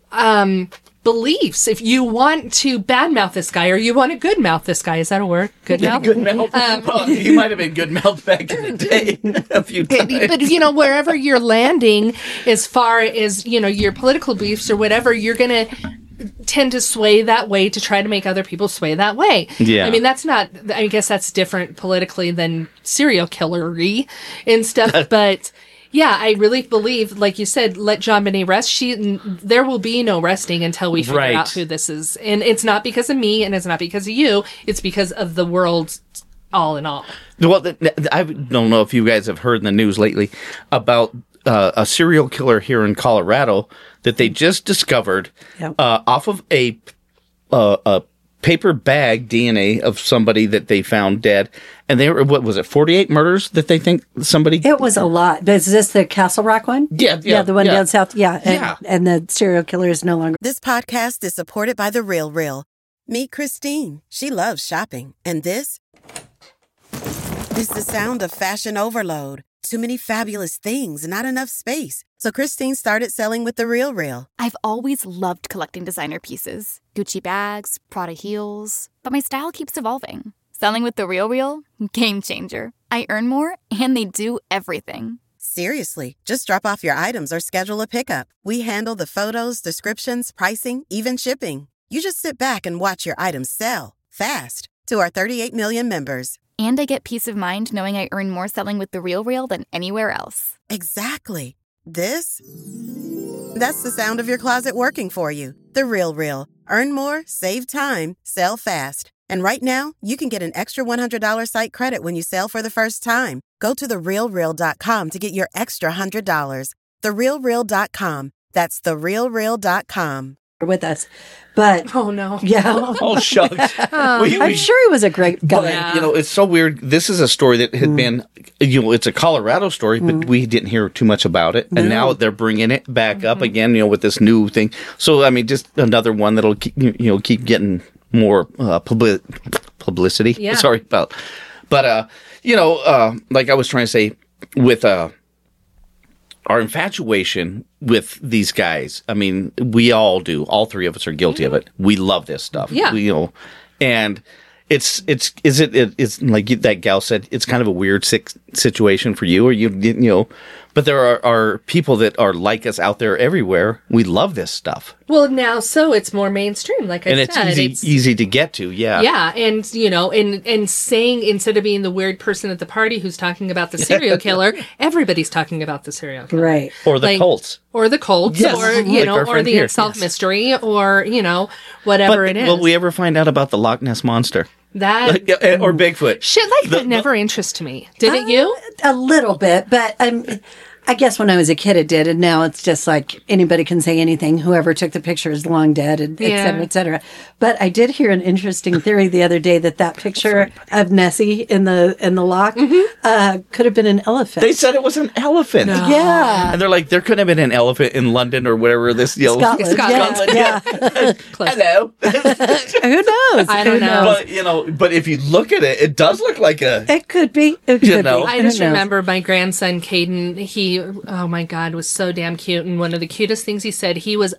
um, beliefs. If you want to badmouth this guy or you want to good mouth this guy, is that a word? Good mouth? Good mouth. Well, he might have been good mouth back in the day a few times. But you know, wherever you're landing, as far as you know, your political beliefs or whatever, you're gonna tend to sway that way to try to make other people sway that way. Yeah. I mean, that's not. I guess that's different politically than serial killery and stuff, but. Yeah, I really believe, like you said, let John Bonet rest. She, n- there will be no resting until we figure Right. out who this is, and it's not because of me, and it's not because of you. It's because of the world, all in all. Well, th- th- I don't know if you guys have heard in the news lately about uh, a serial killer here in Colorado that they just discovered Yep. uh, off of a uh, a paper bag D N A of somebody that they found dead, and they were what was it, forty-eight murders that they think somebody. It was a lot. But is this the Castle Rock one? Yeah, yeah, the one yeah. down south. Yeah, and, Yeah. and the serial killer is no longer. This podcast is supported by The Real Real. Meet Christine. She loves shopping. And this is the sound of fashion overload. Too many fabulous things, not enough space. So Christine started selling with The Real Real. I've always loved collecting designer pieces, Gucci bags, Prada heels, but my style keeps evolving. Selling with The Real Real? Game changer. I earn more, and they do everything. Seriously, just drop off your items or schedule a pickup. We handle the photos, descriptions, pricing, even shipping. You just sit back and watch your items sell fast to our thirty-eight million members. And I get peace of mind knowing I earn more selling with The Real Real than anywhere else. Exactly. This? That's the sound of your closet working for you. The Real Real. Earn more, save time, sell fast. And right now, you can get an extra one hundred dollars site credit when you sell for the first time. Go to the real real dot com to get your extra one hundred dollars. the real real dot com. That's the real real dot com. with us. But Oh no. yeah, Oh, shucks. We- I'm we- sure he was a great guy. But, you know, it's so weird. This is a story that had been, you know, it's a Colorado story, but we didn't hear too much about it. And now they're bringing it back up again, you know, with this new thing. So, I mean, just another one that'll, keep, you know, keep getting more uh, publi- publicity. Yeah. Sorry about. But, uh, you know, uh, like I was trying to say, with uh, our infatuation with these guys, I mean, we all do. All three of us are guilty of it. We love this stuff. Yeah. We, you know, and it's it's is it, it it's like that gal said, it's kind of a weird sick situation for you, or you you know, but there are, are people that are like us out there everywhere. We love this stuff, Well, now so it's more mainstream, like I and it's said. easy it's easy to get to. Yeah, Yeah, and you know, and and saying instead of being the weird person at the party who's talking about the serial killer, everybody's talking about the serial killer. Right. or the Like- cults. Or the Colts, Yes. or you Like know, our or friend the here. Unsolved Yes. Mystery, or you know, whatever But it is. will we ever find out about the Loch Ness monster that or Bigfoot? shit like The- that never interests me. Did it Uh, you? A little bit, but um, I guess when I was a kid it did, and now it's just like anybody can say anything. Whoever took the picture is long dead, and et Yeah. cetera, et cetera. But I did hear an interesting theory the other day that that picture of Nessie in the in the lock uh, could have been an elephant. They said it was an elephont. yeah. And they're like, there could have been an elephant in London or whatever this, you know. Scotland. Scotland. Yeah. yeah. Hello. Who knows? I don't Who know. knows? But, you know, but if you look at it, it does look like a. It could be. It You could know. be. I Who just knows? remember my grandson Caden. He, oh my God, was so damn cute. And one of the cutest things he said, he was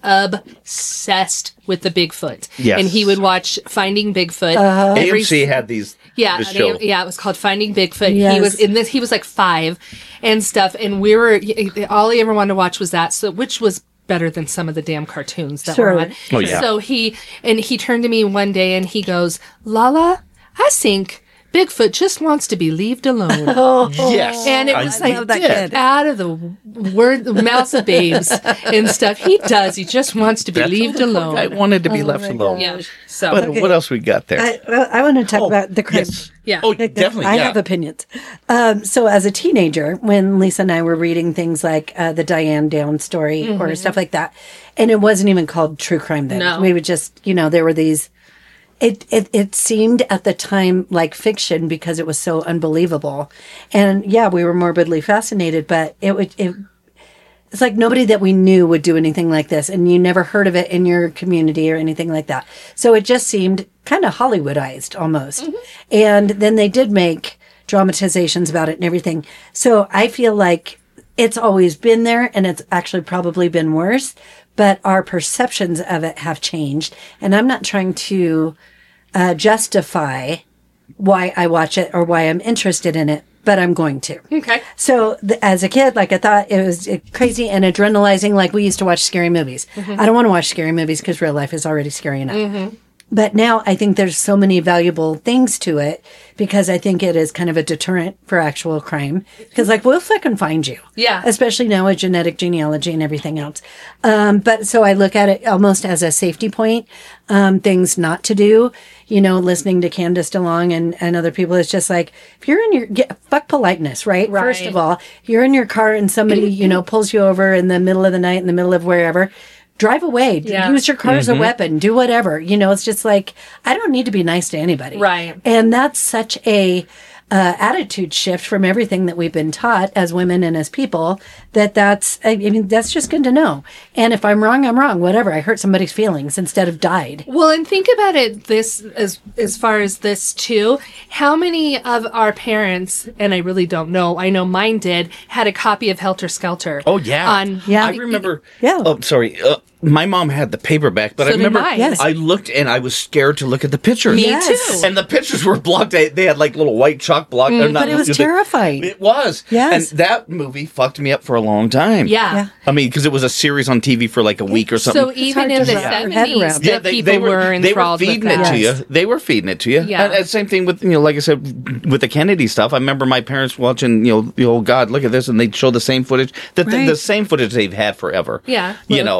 obsessed with the Bigfoot. Yes. And he would watch Finding Bigfoot. Uh-huh. A every M C had these. Yeah, this and show. it- yeah, it was called Finding Bigfoot. He Yes. was in this. He was like five, and stuff. And we were all he ever wanted to watch was that. So, which was better than some of the damn cartoons that Sure. were on. Oh, yeah. So he and he turned to me one day and he goes, "Lala, I think Bigfoot just wants to be left alone." Yes. And it I was like love that did. kid. out of the word the mouths of babes and stuff. He does. He just wants to be That's left what the poor guy alone. wanted to be left my alone. Yeah. So But what else we got there? I, well, I want to talk Oh, about the crime. yes. Yeah. Oh, definitely. I yeah. have opinions. Um, so, as a teenager, when Lisa and I were reading things like uh, the Diane Down story or stuff like that, and it wasn't even called true crime then. No. We would just, you know, there were these. It, it it seemed at the time like fiction because it was so unbelievable, and yeah, we were morbidly fascinated. But it would it. It's like nobody that we knew would do anything like this, and you never heard of it in your community or anything like that. So it just seemed kind of Hollywoodized almost. And then they did make dramatizations about it and everything. So I feel like it's always been there, and it's actually probably been worse, but our perceptions of it have changed. And I'm not trying to uh, justify why I watch it or why I'm interested in it, but I'm going to. okay. So th- as a kid, like I thought it was uh, crazy and adrenalizing. Like we used to watch scary movies. I don't want to watch scary movies because real life is already scary enough. But now I think there's so many valuable things to it because I think it is kind of a deterrent for actual crime. Because like we'll fucking find you. Yeah. Especially now with genetic genealogy and everything else. Um, but so I look at it almost as a safety point, um, things not to do. You know, listening to Candace DeLong and, and other people, it's just like, if you're in your, get, fuck politeness, right? Right. First of all, you're in your car and somebody, you know, pulls you over in the middle of the night, in the middle of wherever. Drive away. Yeah. Use your car as a weapon. Do whatever. You know, it's just like, I don't need to be nice to anybody. Right. And that's such a uh, attitude shift from everything that we've been taught as women and as people that that's, I mean, that's just good to know. And if I'm wrong, I'm wrong. Whatever. I hurt somebody's feelings instead of died. Well, and think about it this as as far as this too. How many of our parents, and I really don't know, I know mine did, had a copy of Helter Skelter. Oh yeah, On Yeah. I remember. Yeah. Oh, sorry. Uh, my mom had the paperback, but So I did remember mine. Yes. I looked and I was scared to look at the pictures. Me Yes. too. And the pictures were blocked. They, they had like little white chalk block. or not- But it was they- terrifying. It was. Yes. And that movie fucked me up for a long time. Yeah. Yeah. I mean, because it was a series on T V for like a week or something. So even hard in to the wrap your head seventies, around. that people were, they were enthralled with feeding it that. to Yes. you. They were feeding it to you. Yeah. And, and same thing with, you know, like I said, with the Kennedy stuff. I remember my parents watching, you know, oh God, look at this, and they'd show the same footage, the, Right. the same footage they've had forever. Yeah. you Well, know, they didn't get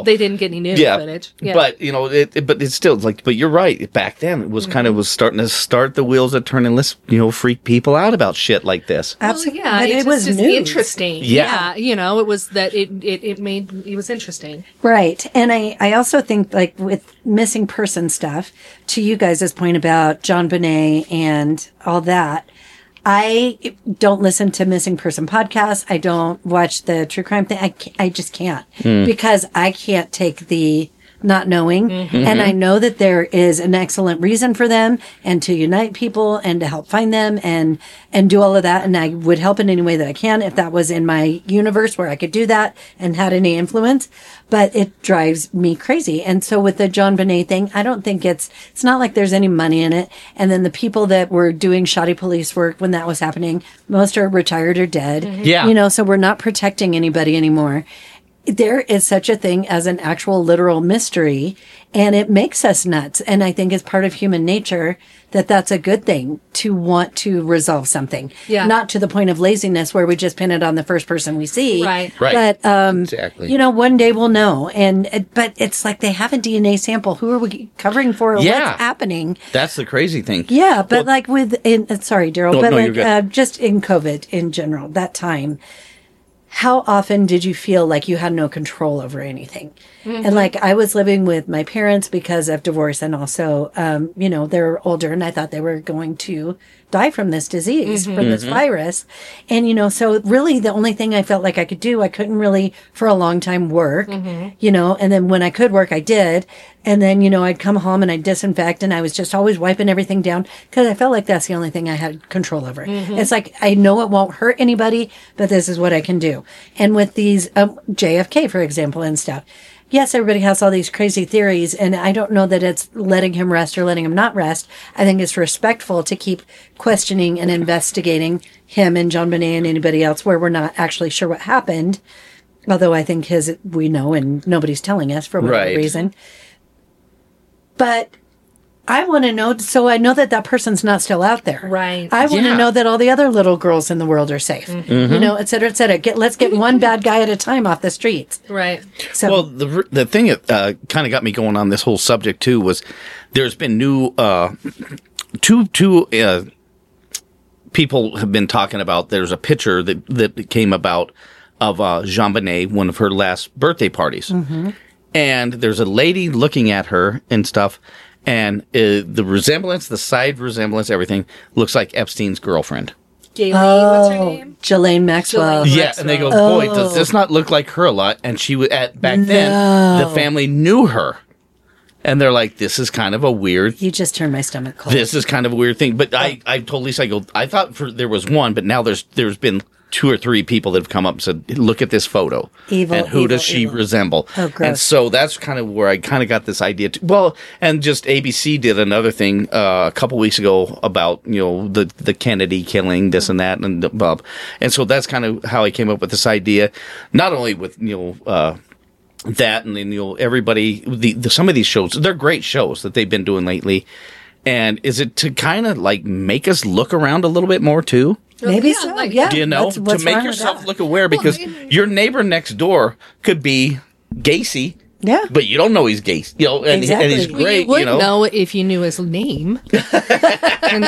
any new yeah, footage. Yeah. but you know, it, it- but it's still like. But you're right. Back then, it was Mm-hmm. kind of was starting to start the wheels that turn and let's you know freak people out about shit like this. Well, Absolutely. yeah, But it, it was just news. interesting. Yeah. you know, it was that it, it, it made it was interesting. Right. And I, I also think, like, with missing person stuff, to you guys' point about John Bonet and all that, I don't listen to missing person podcasts. I don't watch the true crime thing. I, ca- I just can't because I can't take the not knowing. And I know that there is an excellent reason for them and to unite people and to help find them and, and do all of that. And I would help in any way that I can if that was in my universe where I could do that and had any influence. But it drives me crazy. And so with the John Bonet thing, I don't think it's, it's not like there's any money in it. And then the people that were doing shoddy police work when that was happening, most are retired or dead. Yeah. You know, so we're not protecting anybody anymore. There is such a thing as an actual literal mystery, and it makes us nuts. And I think it's part of human nature that that's a good thing to want to resolve something. Yeah. Not to the point of laziness where we just pin it on the first person we see. Right. Right. But, um, Exactly. you know, one day we'll know. And, it- but it's like they have a D N A sample. Who are we covering for? Yeah. What's happening? That's the crazy thing. Yeah, but Well, like with, in, uh, sorry, Daryl, No, but no, you're like good. uh, just in COVID in general, that time, how often did you feel like you had no control over anything? And like I was living with my parents because of divorce, and also, um, you know, they're older, and I thought they were going to die from this disease, from this virus. And, you know, so really the only thing I felt like I could do, I couldn't really for a long time work, you know, and then when I could work, I did. And then, you know, I'd come home and I'd disinfect, and I was just always wiping everything down because I felt like that's the only thing I had control over. It's like, I know it won't hurt anybody, but this is what I can do. And with these, um, J F K, for example, and stuff. Yes, everybody has all these crazy theories, and I don't know that it's letting him rest or letting him not rest. I think it's respectful to keep questioning and investigating him and John Bonet and anybody else where we're not actually sure what happened. Although I think his, we know, and nobody's telling us for whatever Right. reason. But I want to know, so I know that that person's not still out there. Right. I want to Yeah. know that all the other little girls in the world are safe. You know, et cetera, et cetera. Get, let's get one bad guy at a time off the streets. Right. So, Well, the the thing that uh, kind of got me going on this whole subject too was there's been new uh, two two uh, people have been talking about. There's a picture that that came about of uh, Jean Bonnet, one of her last birthday parties, and there's a lady looking at her and stuff. And uh, the resemblance, the side resemblance, everything looks like Epstein's girlfriend. Gayleen, what's her name? Jelaine Maxwell. Jelaine. Yeah, and they go, boy, does this not look like her a lot? And she was at back then, the family knew her, and they're like, this is kind of a weird. You just turned my stomach cold. This is kind of a weird thing. But I, I told Lisa, I go, I thought for, there was one, but now there's there's been two or three people that have come up and said, look at this photo. Evil, and who evil, does she evil. resemble? Oh, gross. And so that's kind of where I kind of got this idea. Too. Well, and just A B C did another thing uh, a couple weeks ago about, you know, the, the Kennedy killing, this and that, and Bob. And so that's kind of how I came up with this idea, not only with, you know, uh, that and then, you know, everybody, the, the some of these shows, they're great shows that they've been doing lately. And is it to kind of like make us look around a little bit more too? Maybe Yeah, so. like- yeah. Do you know, What's- what's to make wrong with yourself that? look aware because it- your neighbor next door could be Gacy, Yeah. but you don't know he's Gacy. You know, and, Exactly. and he's Well, Well, great. you would you know, know if you knew his name. And-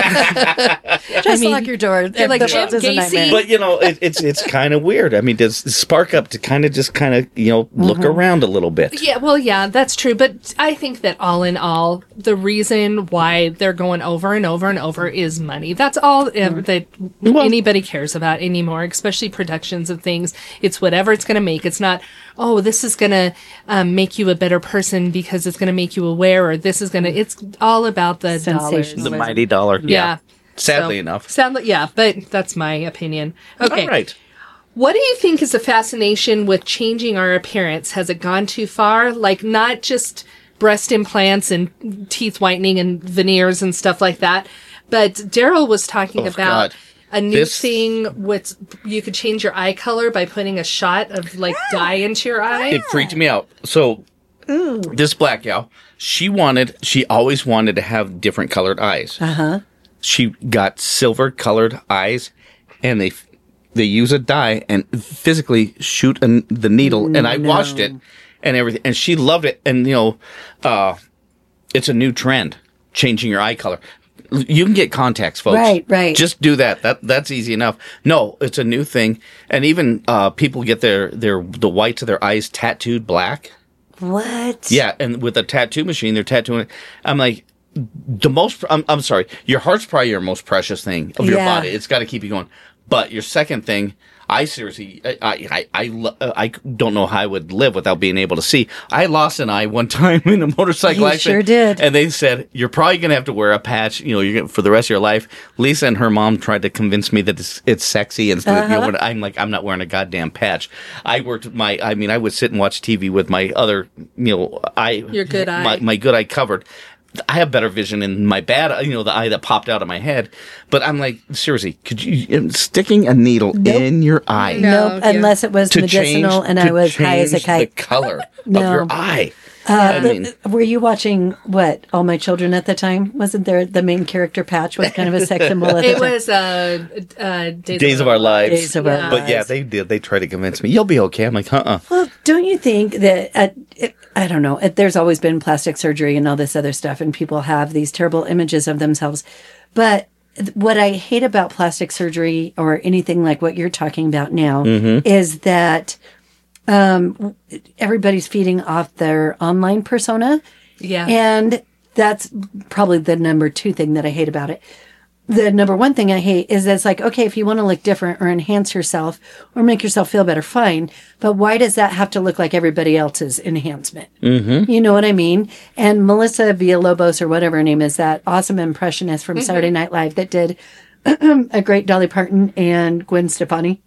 Just mean, lock your door. you're like, The Jim world is a Gacy? nightmare. but you know, it, it's it's kind of weird. I mean, does spark up to kind of just kind of you know look Mm-hmm. around a little bit. Yeah, well, yeah, that's true. But I think that all in all, the reason why they're going over and over and over is money. That's all uh, that anybody cares about anymore, especially productions of things. It's whatever it's going to make. It's not, oh, this is going to um, make you a better person because it's going to make you aware, or this is going to, it's all about the dollars. Sensationalism. The mighty dollar. Yeah. Yeah. Sadly So- enough. Sadly, yeah, but that's my opinion. Okay. All right. What do you think is the fascination with changing our appearance? Has it gone too far? Like not just breast implants and teeth whitening and veneers and stuff like that, but Daryl was talking Oh, about God. a new This- thing with you could change your eye color by putting a shot of like dye into your eye. It freaked me out. So this black gal, she wanted, she always wanted to have different colored eyes. Uh huh. She got silver colored eyes, and they they use a dye and physically shoot a, the needle. And I watched it, and everything. And she loved it. And, you know, uh, it's a new trend, changing your eye color. You can get contacts, folks. Right, right. Just do that. That that's easy enough. No, it's a new thing. And even uh, people get their, their the whites of their eyes tattooed black. What? Yeah, and with a tattoo machine, they're tattooing it. I'm like, the most, I'm, I'm sorry, your heart's probably your most precious thing of your Yeah. body. It's got to keep you going. But your second thing, I seriously, I, I, I, I, lo- I don't know how I would live without being able to see. I lost an eye one time in a motorcycle You accident. sure did. And they said, you're probably going to have to wear a patch, you know, you're gonna, for the rest of your life. Lisa and her mom tried to convince me that it's, it's sexy. And, uh-huh. you know, when I'm like, I'm not wearing a goddamn patch. I worked my, I mean, I would sit and watch T V with my other, you know, eye. Your good eye. My, my good eye covered. I have better vision in my bad, you know, the eye that popped out of my head. But I'm like, seriously, could you, sticking a needle Nope. in your eye No. Nope, dear. unless it was to medicinal change, and to I was high as a change kite. the color No. of your eye. Uh, I the- mean, were you watching what? All My Children at the time? Wasn't there the main character patch was kind of a sex symbol at the It time? was uh, uh, Days, Days of Our Lives. Days of Our Yeah. But yeah, Lives. they did. They tried to convince me. You'll be okay. I'm like, uh-uh. Well, don't you think that, uh, it, I don't know, it, there's always been plastic surgery and all this other stuff, and people have these terrible images of themselves. But th- what I hate about plastic surgery or anything like what you're talking about now is that um, everybody's feeding off their online persona. Yeah. And that's probably the number two thing that I hate about it. The number one thing I hate is that it's like, okay, if you want to look different or enhance yourself or make yourself feel better, fine. But why does that have to look like everybody else's enhancement? Mm-hmm. You know what I mean? And Melissa Villalobos, or whatever her name is, that awesome impressionist from Saturday Night Live that did a great Dolly Parton and Gwen Stefani.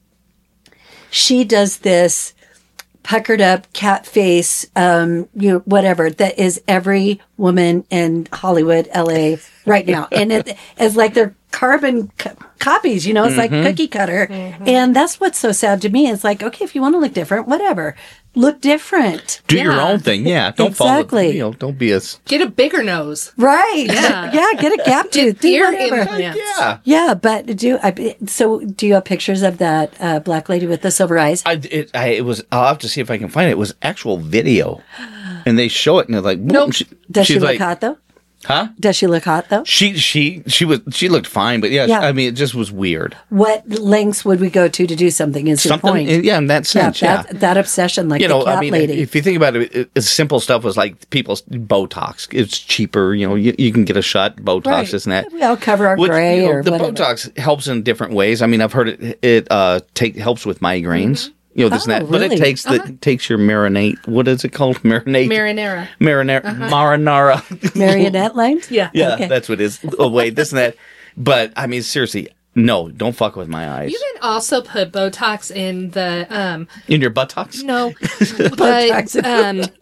She does this puckered up cat face, um, you whatever that is every woman in Hollywood, L A right now, and it is like they're carbon co- copies. You know, it's like cookie cutter, and that's what's so sad to me. It's like, okay, if you want to look different, whatever, look different, Do your Yeah. own thing. Yeah. Don't Exactly. follow, you know, don't be a, s- Get a bigger nose. right? Yeah. yeah. Get a gap tooth, do Ear whatever. implants. yeah. Yeah, but do I? So do you have pictures of that uh, black lady with the silver eyes? I, it, I, it was, I'll have to see if I can find it. It was actual video. And they show it and they're like, nope. She, Does she she's look like, hot though? huh? Does she look hot though? She, she, she was, she looked fine, but yeah, Yeah. I mean, it just was weird. What lengths would we go to to do something? Is your Something, point? yeah, in that sense, yeah. that, that obsession, like you the know, cat I mean, lady. if you think about it, it, it, simple stuff was like people's Botox. It's cheaper, you know, you, you can get a shot, Botox, Right. this and that. We all cover our Which, gray you know, or the whatever. Botox helps in different ways. I mean, I've heard it, it uh, take, helps with migraines. You know, this Oh, and that. But really? it takes the takes your marinate. What is it called? Marinate. Marinara. Marinara. Marinara. Marionette lines? Yeah. Yeah, Okay. that's what it is. Oh, wait, this and that. But, I mean, seriously, no, don't fuck with my eyes. You can also put Botox in the um In your buttocks? no Botox. the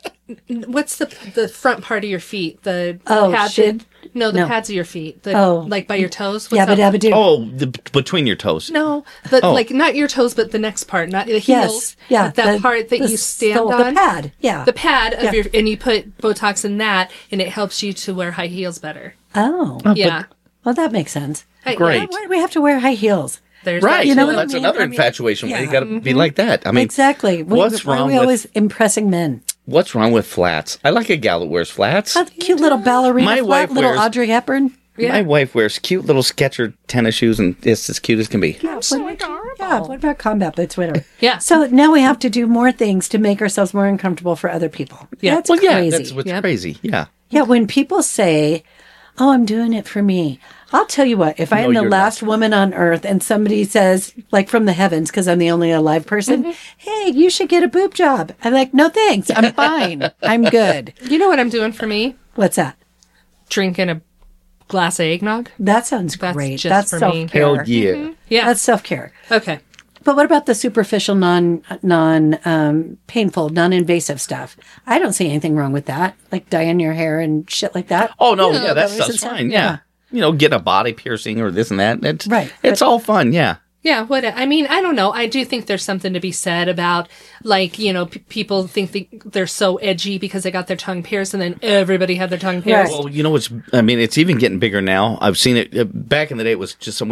um what's the the front part of your feet? The Oh, pads shin? No, the No. pads of your feet. The, Oh. like by your toes. Yabba that- dabba do. Oh, the, between your toes. No, the, Oh. like not your toes, but the next part, not the heels. Yes. Yeah. but that the- part that the you stand sole- on. The pad. Yeah. The pad of Yeah. your, and you put Botox in that, and it helps you to wear high heels better. Oh. Yeah. Well, that makes sense. Hey, Great. yeah, Why do we have to wear high heels? There's Right. that You know too. what I That's mean? another I mean, infatuation. yeah. You got to be like that. I mean, Exactly. Why- what's why wrong are we with- always impressing men? what's wrong with flats? I like a gal that wears flats. Oh, the cute little ballerina My flat, wife little wears- Audrey Hepburn. Yeah. My wife wears cute little Skechers tennis shoes, and it's as cute as can be. Yeah, what, yeah, what about combat boots? Whatever. Yeah. So now we have to do more things to make ourselves more uncomfortable for other people. Yeah. That's Well, yeah, crazy. that's what's Yep. crazy. Yeah. Yeah, when people say, "Oh, I'm doing it for me," I'll tell you what. If I No, am the you're last woman on earth, and somebody says, like from the heavens, because I'm the only alive person, Mm-hmm. "Hey, you should get a boob job," I'm like, "No, thanks. I'm fine. I'm good." You know what I'm doing for me? What's that? Drinking a glass of eggnog. That sounds That's great. just That's for me. self care. Hell yeah. Yeah. That's self care. okay. But what about the superficial, non non um, painful, non invasive stuff? I don't see anything wrong with that, like dyeing your hair and shit like that. Oh no, You know, yeah, that that stuff's reason- fine. yeah. Yeah. You know, get a body piercing or this and that. It's, Right, It's but- all fun. Yeah. Yeah, what I mean, I don't know. I do think there's something to be said about, like, you know, p- people think they, they're so edgy because they got their tongue pierced, and then everybody had their tongue pierced. Right. Well, you know what's? I mean, it's even getting bigger now. I've seen it uh, back in the day. It was just somewhere.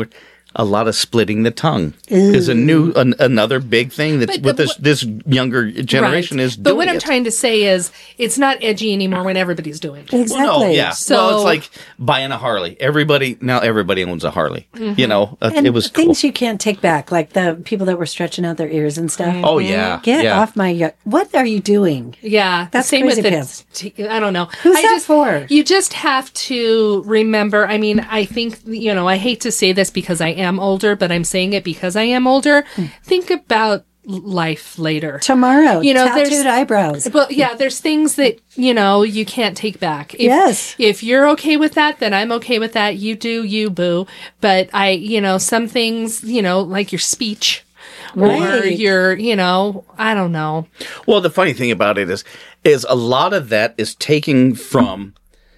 a lot of splitting the tongue is a new an, another big thing that's But with the- this this younger generation Right. is But doing what I'm it. trying to say is, it's not edgy anymore when everybody's doing it. Exactly. Well, no, yeah. So- well, it's like buying a Harley. Everybody now, everybody owns a Harley. Mm-hmm. You know, uh, And it was things cool. you can't take back, like the people that were stretching out their ears and stuff. Oh yeah, Get yeah. off my y- What are you doing? Yeah, That's same crazy with pants. the. T- I don't know. Who's I that just, for? You just have to remember. I mean, I think you know. I hate to say this because I am older, but I'm saying it because I am older. Think about life later. Tomorrow, You know, there's- tattooed eyebrows. Well, yeah, there's things that, you know, you can't take back. If, Yes. If you're okay with that, then I'm okay with that. You do, you boo. But I, you know, some things, you know, like your speech or Right. your, you know, I don't know. Well, the funny thing about it is, is a lot of that is taking from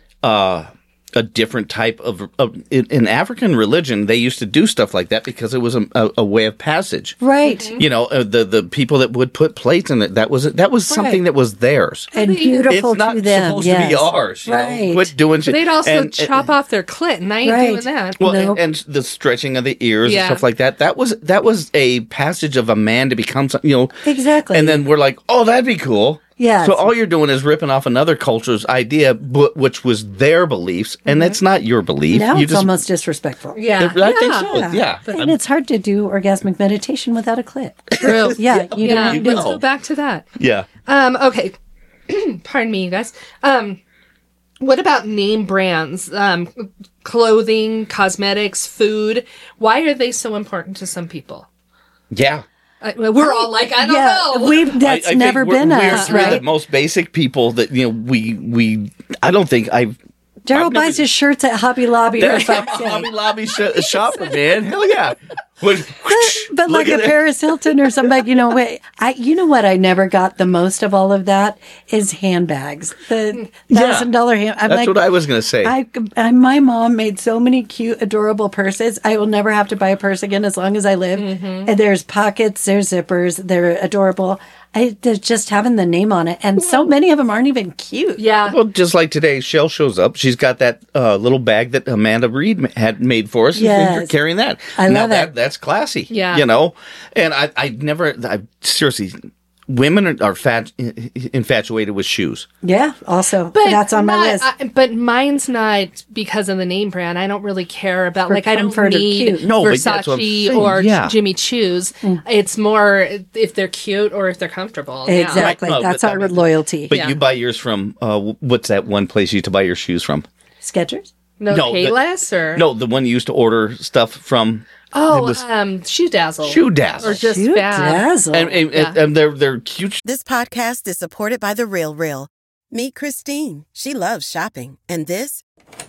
uh, a different type of, of in, in African religion. They used to do stuff like that because it was a, a, a way of passage. Right. You know, uh, the the people that would put plates in it, that was that was something Right. that was theirs. And beautiful It's not to them. supposed yes. to be ours. You Right. know? Quit doing shit. They'd also And- chop and- off their clit, and I ain't Right. doing that. Well, Nope. and, and the stretching of the ears Yeah. and stuff like that. That was that was a passage of a man to become some, you know. Exactly. And then we're like, oh, that'd be cool. Yes. So all you're doing is ripping off another culture's idea, but which was their beliefs, and that's not your belief. Now you it's almost disrespectful. Yeah. I think yeah. so. Yeah. And it's hard to do orgasmic meditation without a clit. True. Yeah, you Yeah, don't you let's know. go back to that. Yeah. Um, okay. Pardon me, you guys. Um, what about name brands? Um, clothing, cosmetics, food. Why are they so important to some people? Yeah. Uh, we're all like, I don't yeah, know. we've that's I- I think never we're- been we're us, three of right? the most basic people that you know. We we. I don't think I've. Daryl I've buys never- his shirts at Hobby Lobby. For That's fuck's sake. Hobby Lobby sh- shopper, man. Hell yeah. What- But look like a at that. Paris Hilton or something, you know, wait, I, you know what I never got the most of all of that is handbags. The thousand dollar hand. I'm That's like, what I was going to say. I, I, my mom made so many cute, adorable purses. I will never have to buy a purse again as long as I live. And there's pockets, there's zippers, they're adorable. I they're just having the name on it, and so many of them aren't even cute. Yeah. Well, just like today, Shell shows up. She's got that uh, little bag that Amanda Reed ma- had made for us. and Yes. You're carrying that. I now love that, it. That's classy. Yeah. You know, and I, I never, I seriously, women are, are fat, infatuated with shoes. Yeah, also But that's on my not- list. I, but mine's not because of the name brand. I don't really care about For like I don't comfort or need cute. No, but that's what I'm Versace saying, or yeah. Jimmy Choo's. It's more if they're cute or if they're comfortable. Yeah. Exactly, No, that's but I our mean- loyalty. But Yeah. you buy yours from, uh, what's that one place you used to buy your shoes from? Skechers. No, No, the- Payless or No, the one you used to order stuff from. oh, it was um, Shoe Dazzle, Shoe Dazzle. or just Shoot, Fab. dazzle. and, and, and, and they're, they're cute. This podcast is supported by The Real Real. Meet Christine. She loves shopping. And this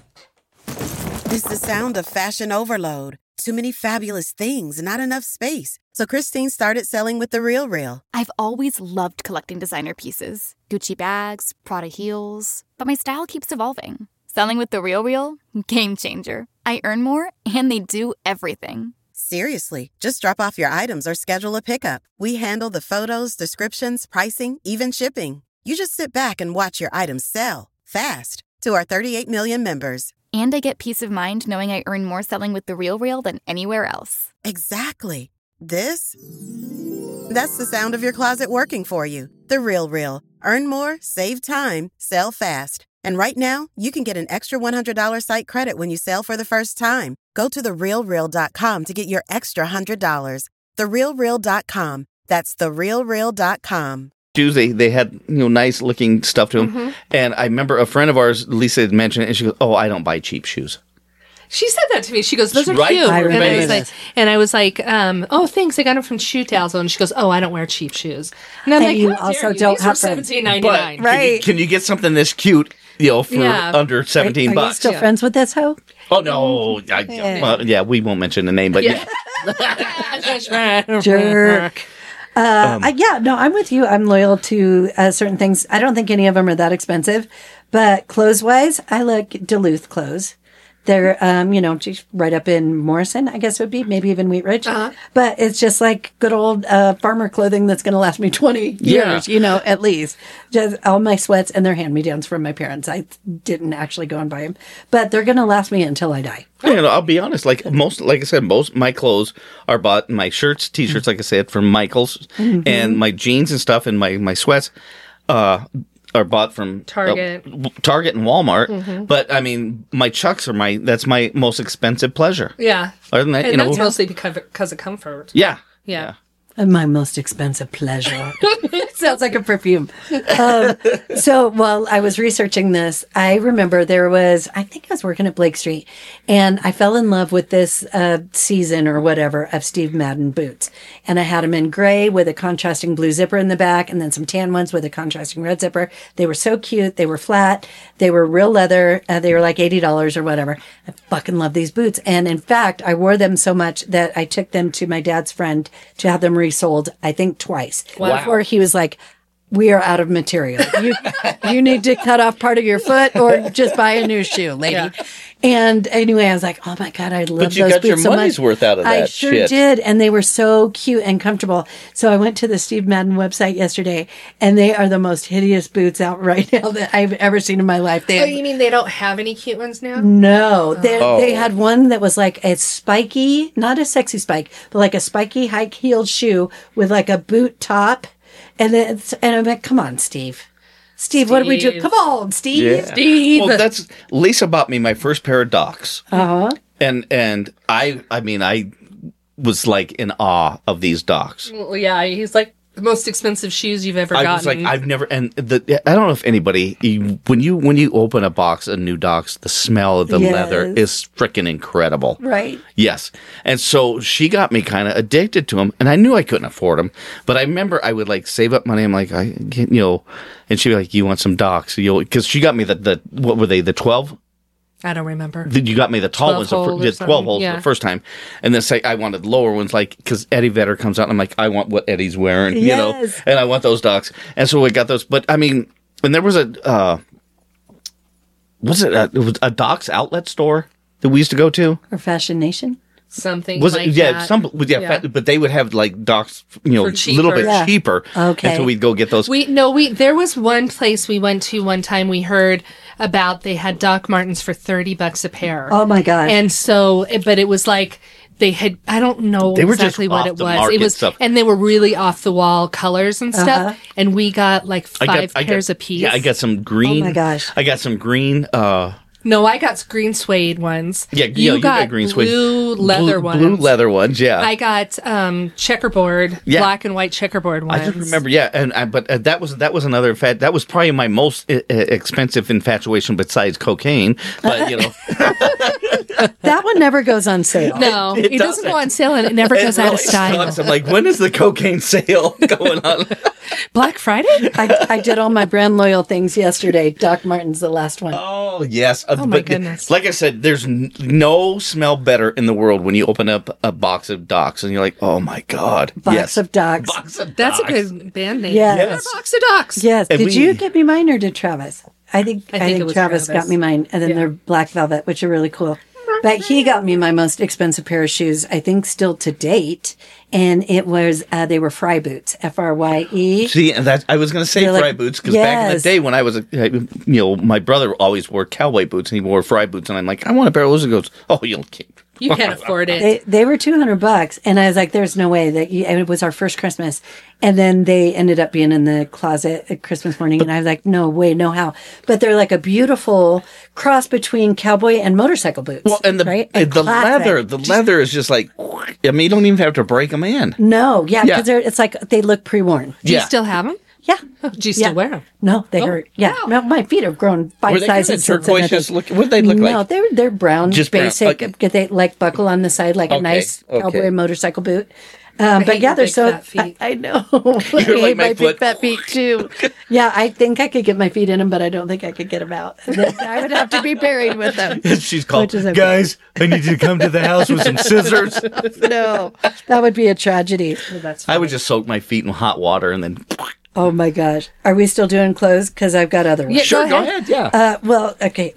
is the sound of fashion overload. Too many fabulous things, not enough space. So Christine started selling with The Real Real. I've always loved collecting designer pieces, Gucci bags, Prada heels, but my style keeps evolving. Selling with The Real Real? Game changer. I earn more, and they do everything. Seriously, just drop off your items or schedule a pickup. We handle the photos, descriptions, pricing, even shipping. You just sit back and watch your items sell fast to our thirty-eight million members. And I get peace of mind knowing I earn more selling with The Real Real than anywhere else. Exactly. This? That's the sound of your closet working for you. The Real Real. Earn more, save time, sell fast. And right now, you can get an extra one hundred dollars site credit when you sell for the first time. Go to the real real dot com to get your extra one hundred dollars. the real real dot com. That's the real real dot com. Shoes, they, they had, you know, nice looking stuff to them. Mm-hmm. And I remember a friend of ours, Lisa, had mentioned it, and she goes, oh, I don't buy cheap shoes. She said that to me. She goes, "Those are Right cute," to her and I face. was like, "And I was like, um, oh, thanks. I got them from Shoe Dazzle." And she goes, "Oh, I don't wear cheap shoes." And I'm And like, you "How also dare you? don't These have are to- seventeen ninety But nine." can, you, Right. can you get something this cute, you know, for Yeah. under seventeen Are bucks? you still Yeah. friends with this hoe? Oh, no. I, well, yeah, we won't mention the name, but yeah. Jerk. Uh, Um, I, yeah, no, I'm with you. I'm loyal to uh, certain things. I don't think any of them are that expensive, but clothes wise, I like Duluth clothes. They're, um, you know, just right up in Morrison, I guess it would be, maybe even Wheat Ridge. Uh-huh. But it's just like good old uh, farmer clothing that's going to last me twenty Yeah. years, you know, at least. Just all my sweats and their hand-me-downs from my parents. I didn't actually go and buy them, but they're going to last me until I die. You know, I'll be honest. Like most, like I said, most of my clothes are bought. My shirts, t-shirts, like I said, from Michaels, Mm-hmm. and my jeans and stuff, and my my sweats uh, are bought from Target. uh, w- Target and Walmart. But I mean, my Chucks are my that's my most expensive pleasure. Yeah. Other than that, And you know, that's mostly because because of comfort. yeah, Yeah. And my most expensive pleasure. Sounds like a perfume. Um, so while I was researching this, I remember there was, I think I was working at Blake Street, and I fell in love with this uh, season or whatever of Steve Madden boots. And I had them in gray with a contrasting blue zipper in the back, and then some tan ones with a contrasting red zipper. They were so cute. They were flat. They were real leather. Uh, they were like eighty dollars or whatever. I fucking love these boots. And in fact, I wore them so much that I took them to my dad's friend to have them resold, I think twice. Wow. Before he was like, we are out of material. You you need to cut off part of your foot or just buy a new shoe, lady. Yeah. And anyway, I was like, oh my God, I love But you those got your boots so money's much. worth out of I that sure shit. did. And they were so cute and comfortable. So I went to the Steve Madden website yesterday, and they are the most hideous boots out right now that I've ever seen in my life. They Oh, have you mean they don't have any cute ones now? no, they, Oh. they had one that was like a spiky, not a sexy spike, but like a spiky high heeled shoe with like a boot top. And then, it's, and I'm like, come on, Steve. Steve, what do we do? Steve. Come on, Steve. Steve. Well, that's Lisa bought me my first pair of Docs, Uh huh. and and I I mean I was like in awe of these Docs. Well, yeah, he's like the most expensive shoes you've ever I gotten. was like, I've never, and the I don't know if anybody you, when you when you open a box of new Docs, the smell of the Yes. leather is freaking incredible. Right. Yes, and so she got me kind of addicted to them, and I knew I couldn't afford them, but I remember I would like save up money. I'm like, I can't, you know, and she'd be like, "You want some Docs?" You because she got me the the what were they the twelve? I don't remember. You got me the tall twelve ones, the, hole fir- or the twelve something, holes yeah. the first time, and then say I wanted lower ones, like because Eddie Vedder comes out, and I'm like, I want what Eddie's wearing, you know, Yes. and I want those Docs, and so we got those. But I mean, and there was a uh, was it a, it was a Docs outlet store that we used to go to? Or Fashion Nation. Something Was like it? Yeah, that. some yeah, Yeah. fa- but they would have like Docs, you know, For a cheaper. little bit Yeah. cheaper. Okay. and so we'd go get those. We no, we there was one place we went to one time. We heard about they had Doc Martens for thirty bucks a pair. Oh my God. And so, but it was like they had I don't know They were just exactly what off it the was. market It was, stuff. and they were really off the wall colors and stuff. Uh-huh. And we got like I five got, I pairs got, a piece. Yeah, I got some green. Oh my gosh. I got some green. uh no, I got green suede ones. Yeah, you, yeah, you got, got green suede. blue leather blue, ones. Blue leather ones. Yeah. I got um, checkerboard, Yeah. black and white checkerboard ones. I just remember, yeah, and I, but uh, that was that was another fat. That was probably my most uh, uh, expensive infatuation besides cocaine. But you know, That one never goes on sale. No, It it, doesn't doesn't. go on sale and it never it goes out really of style. sucks. I'm like, when is the cocaine sale going on? Black Friday? I, I did all my brand loyal things yesterday. Doc Martens, the last one. Oh yes, uh, Oh, my but goodness. like I said, there's n- no smell better in the world when you open up a box of Docs and you're like, oh my god, Box yes, of Docs. box of That's a Docs. good band name. Yes. Yes. Box of Docs. Yes. And Did we- you get me mine or did Travis? I think I I think, think it was Travis, Travis. got me mine, and then Yeah. they're black velvet, which are really cool. But he got me my most expensive pair of shoes, I think, still to date, and it was uh, they were Fry boots, F R Y E. See, and that I was going to say They're fry like- boots because back in the yes. day when I was, a, you know, my brother always wore cowboy boots and he wore fry boots, and I'm like, I want a pair of those. And he goes, oh, you'll keep. You can't afford it. They they were two hundred bucks, and I was like, "There's no way that you, and it was our first Christmas." And then they ended up being in the closet at Christmas morning, and I was like, "No way, no how!" But they're like a beautiful cross between cowboy and motorcycle boots. Well, and the right? and A the classic. leather, the leather is just like, I mean, you don't even have to break them in. No, yeah, Yeah. because they're it's like they look pre-worn. Do you Yeah. still have them? Yeah. Do you still Yeah. wear them? No, they hurt. Yeah, wow. no, my feet have grown five Were they kind sizes. of since then, I turquoise? think. Just look, what did they look No, like? they're they're brown, Just brown. basic. Okay. Get they like buckle on the side, like a Okay, nice okay. cowboy motorcycle boot. Um, but hate yeah, your they're big so. fat feet. I, I know. I like hate my my foot. big fat feet too. Yeah, I think I could get my feet in them, but I don't think I could get them out. Then I would have to be buried with them. She's called, Which is okay. guys, I need you to come to the house with some scissors. No, that would be a tragedy. That's I would just soak my feet in hot water and then. Oh my gosh, are we still doing clothes? Because I've got other ones. Yeah, Sure, go go ahead. ahead. Yeah. Uh, well, okay. I'm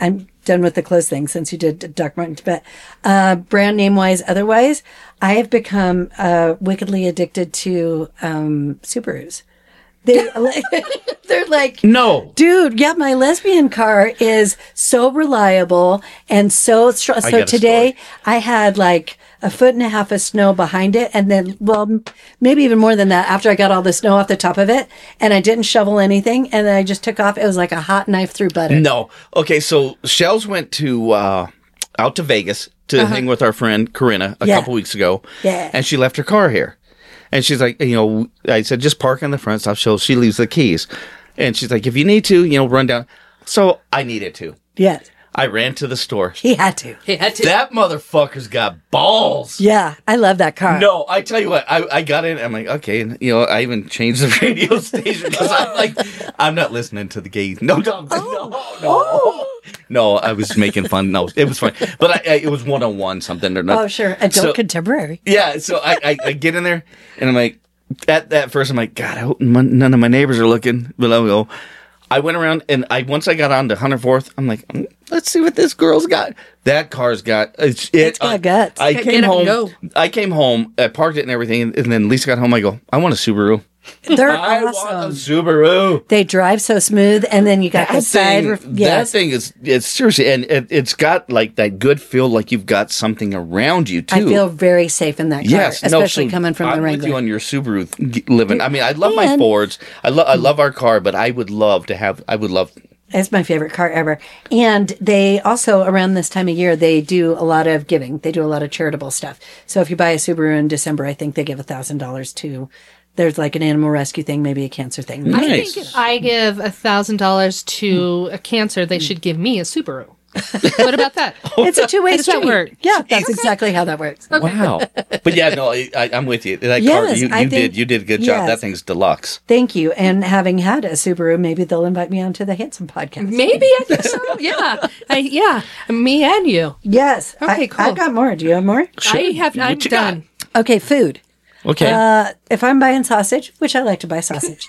done with the clothes thing since you did Doc Martens, but uh, brand name wise, otherwise, I have become uh, wickedly addicted to um, Subarus. They, they're like, No. dude, yeah, my lesbian car is so reliable and so strong. I So got a today story. I had like a foot and a half of snow behind it. And then, well, m- maybe even more than that after I got all the snow off the top of it and I didn't shovel anything. And then I just took off. It was like a hot knife through butter. No. Okay, so Shells went to uh, out to Vegas to hang with our friend Corinna a Yeah. couple weeks ago. Yeah. And she left her car here. And she's like, you know, I said, just park in the front stop. So she leaves the keys. And she's like, if you need to, you know, run down. So I needed to. Yes. I ran to the store. He had to. He had to. That motherfucker's got balls. Yeah. I love that car. No, I tell you what, I, I got in. I'm like, okay, and, you know, I even changed the radio station because I'm like, I'm not listening to the gays. No, no, no, no, no. I was making fun. No, it was fun, but I, I, it was one on one something or not. Oh, sure. Adult So- contemporary. Yeah, so I, I, I get in there and I'm like, at that first, I'm like, God, I hope mon- none of my neighbors are looking. But I'll go. I went around and I once I got on to one hundred fourth, I'm like, mm, let's see what this girl's got. That car's got it's, it, It's got I, guts. I Get came up and home. I came home. I parked it and everything, and, and then Lisa got home. I go, I want a Subaru. They're I want a awesome. Subaru. They drive so smooth, and then you got the That side. thing, Ref- that yes. thing is it's seriously, and it, it's got like that good feel, like you've got something around you too. I feel very safe in that car, Yes, especially no, so coming from I'm the with Wrangler. you on your Subaru g- living. I mean, I love my And- Fords. I love I love our car, but I would love to have. I would love. It's my favorite car ever. And they also, around this time of year, they do a lot of giving. They do a lot of charitable stuff. So if you buy a Subaru in December, I think they give one thousand dollars to, there's like an animal rescue thing, maybe a cancer thing. I Nice. think if I give a thousand dollars to a cancer, they should give me a Subaru. What about that? It's a two-way How does that street. work? Yeah, that's exactly how that works. Wow. But yeah, no, I, I, I'm with you. That car, Yes, you, I you think- did you did a good job. yes. That thing's deluxe. Thank you. And having had a Subaru, maybe they'll invite me onto the Handsome podcast. Maybe I think so. Yeah, I, yeah. Me and you. Yes. Okay, I, cool. I've got more. Do you have more? I have. I'm What you got? done. Okay, food. Okay. Uh, if I'm buying sausage, which I like to buy sausage,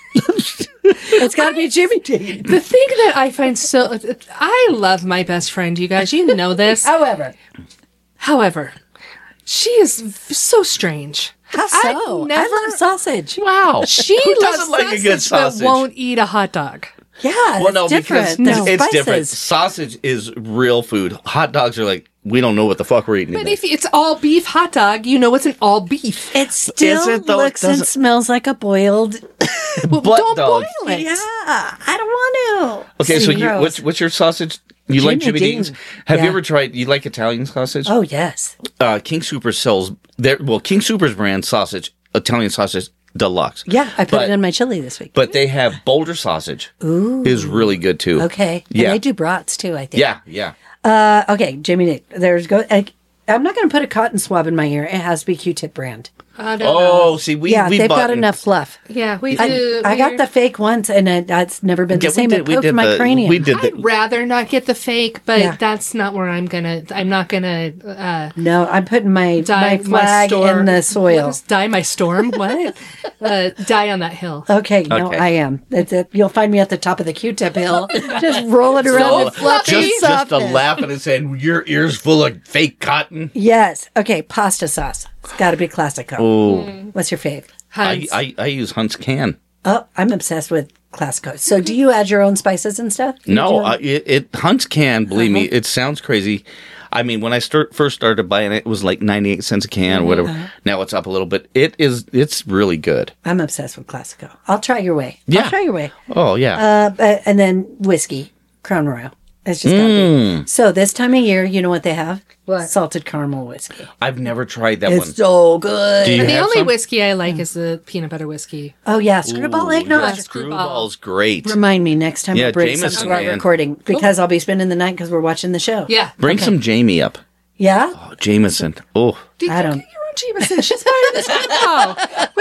it's got to be Jimmy Dean. The thing that I find so, I love my best friend. You guys, you know this. However, However, she is so strange. how so? I've never. I love sausage. wow. She Who loves doesn't like a good sausage? but won't eat a hot dog. Yeah, Well, it's no, different. because There's it's spices. different. Sausage is real food. Hot dogs are like we don't know what the fuck we're eating. But today. if it's all beef hot dog, you know it's an all beef. It still it, though? It looks and doesn't- smells like a boiled. Well, butt don't dog. boil it. Yeah, I don't want to. Okay, so See, you, gross. what's what's your sausage? You like Jimmy Jimmy Dean. Dean's? Have you Yeah. ever tried? You like Italian sausage? Oh yes, Uh, King Super sells their well, King Super's brand sausage, Italian sausage deluxe. yeah. I put But- it in my chili this week. But they have Boulder sausage. Ooh, is really good too. Okay, Yeah. and they do brats too. I think. Yeah, yeah. Uh, okay, Jimmy Dean. There's go. I, I'm not going to put a cotton swab in my ear. It has to be Q-tip brand. I don't Oh, know. see, we yeah, we they've bought got enough fluff. Yeah, we I, do. I got we're- the fake once, and it, it's never been Yeah, the same. we It did. We poked did my the. cranium. We did I'd the. rather not get the fake, but Yeah. that's not where I'm gonna. I'm not gonna uh, No, I'm putting my die my flag storm in the soil. What is die my storm. What? uh, die on that hill. Okay, no, Okay. I am. It's it. You'll find me at the top of the Q-tip hill, just rolling around So, in fluffy just, just a softness. laughing and saying your ears full of fake cotton. Yes. Okay, pasta sauce. It's got to be Classico. Oh, What's your fave? I, Heinz. I I use Hunt's can. Oh, I'm obsessed with Classico. So, do you add your own spices and stuff? Do you No, do- I, it, it Hunt's can. Believe me, Uh-huh. it sounds crazy. I mean, when I start first started buying it, it was like ninety eight cents a can or whatever. Uh-huh. Now it's up a little bit. It is. It's really good. I'm obsessed with Classico. I'll try your way. Yeah. I'll try your way. Oh yeah. Uh, but, and then whiskey, Crown Royal. It's just got to Mm. be. So this time of year, you know what they have? What? Salted caramel whiskey. I've never tried that It's one. so good. Do you the have only some? whiskey I like is the peanut butter whiskey. Oh yeah, screwball Ooh, eggnog. yeah, No, Screwball's great. Remind me next time Yeah, we bring some Jameson, to our man. recording because I'll be spending the night because we're watching the show. Yeah. Bring some Jamie up. Yeah. Oh, Jameson. Oh, Did I you don't- get your own Jameson? She's buying this now.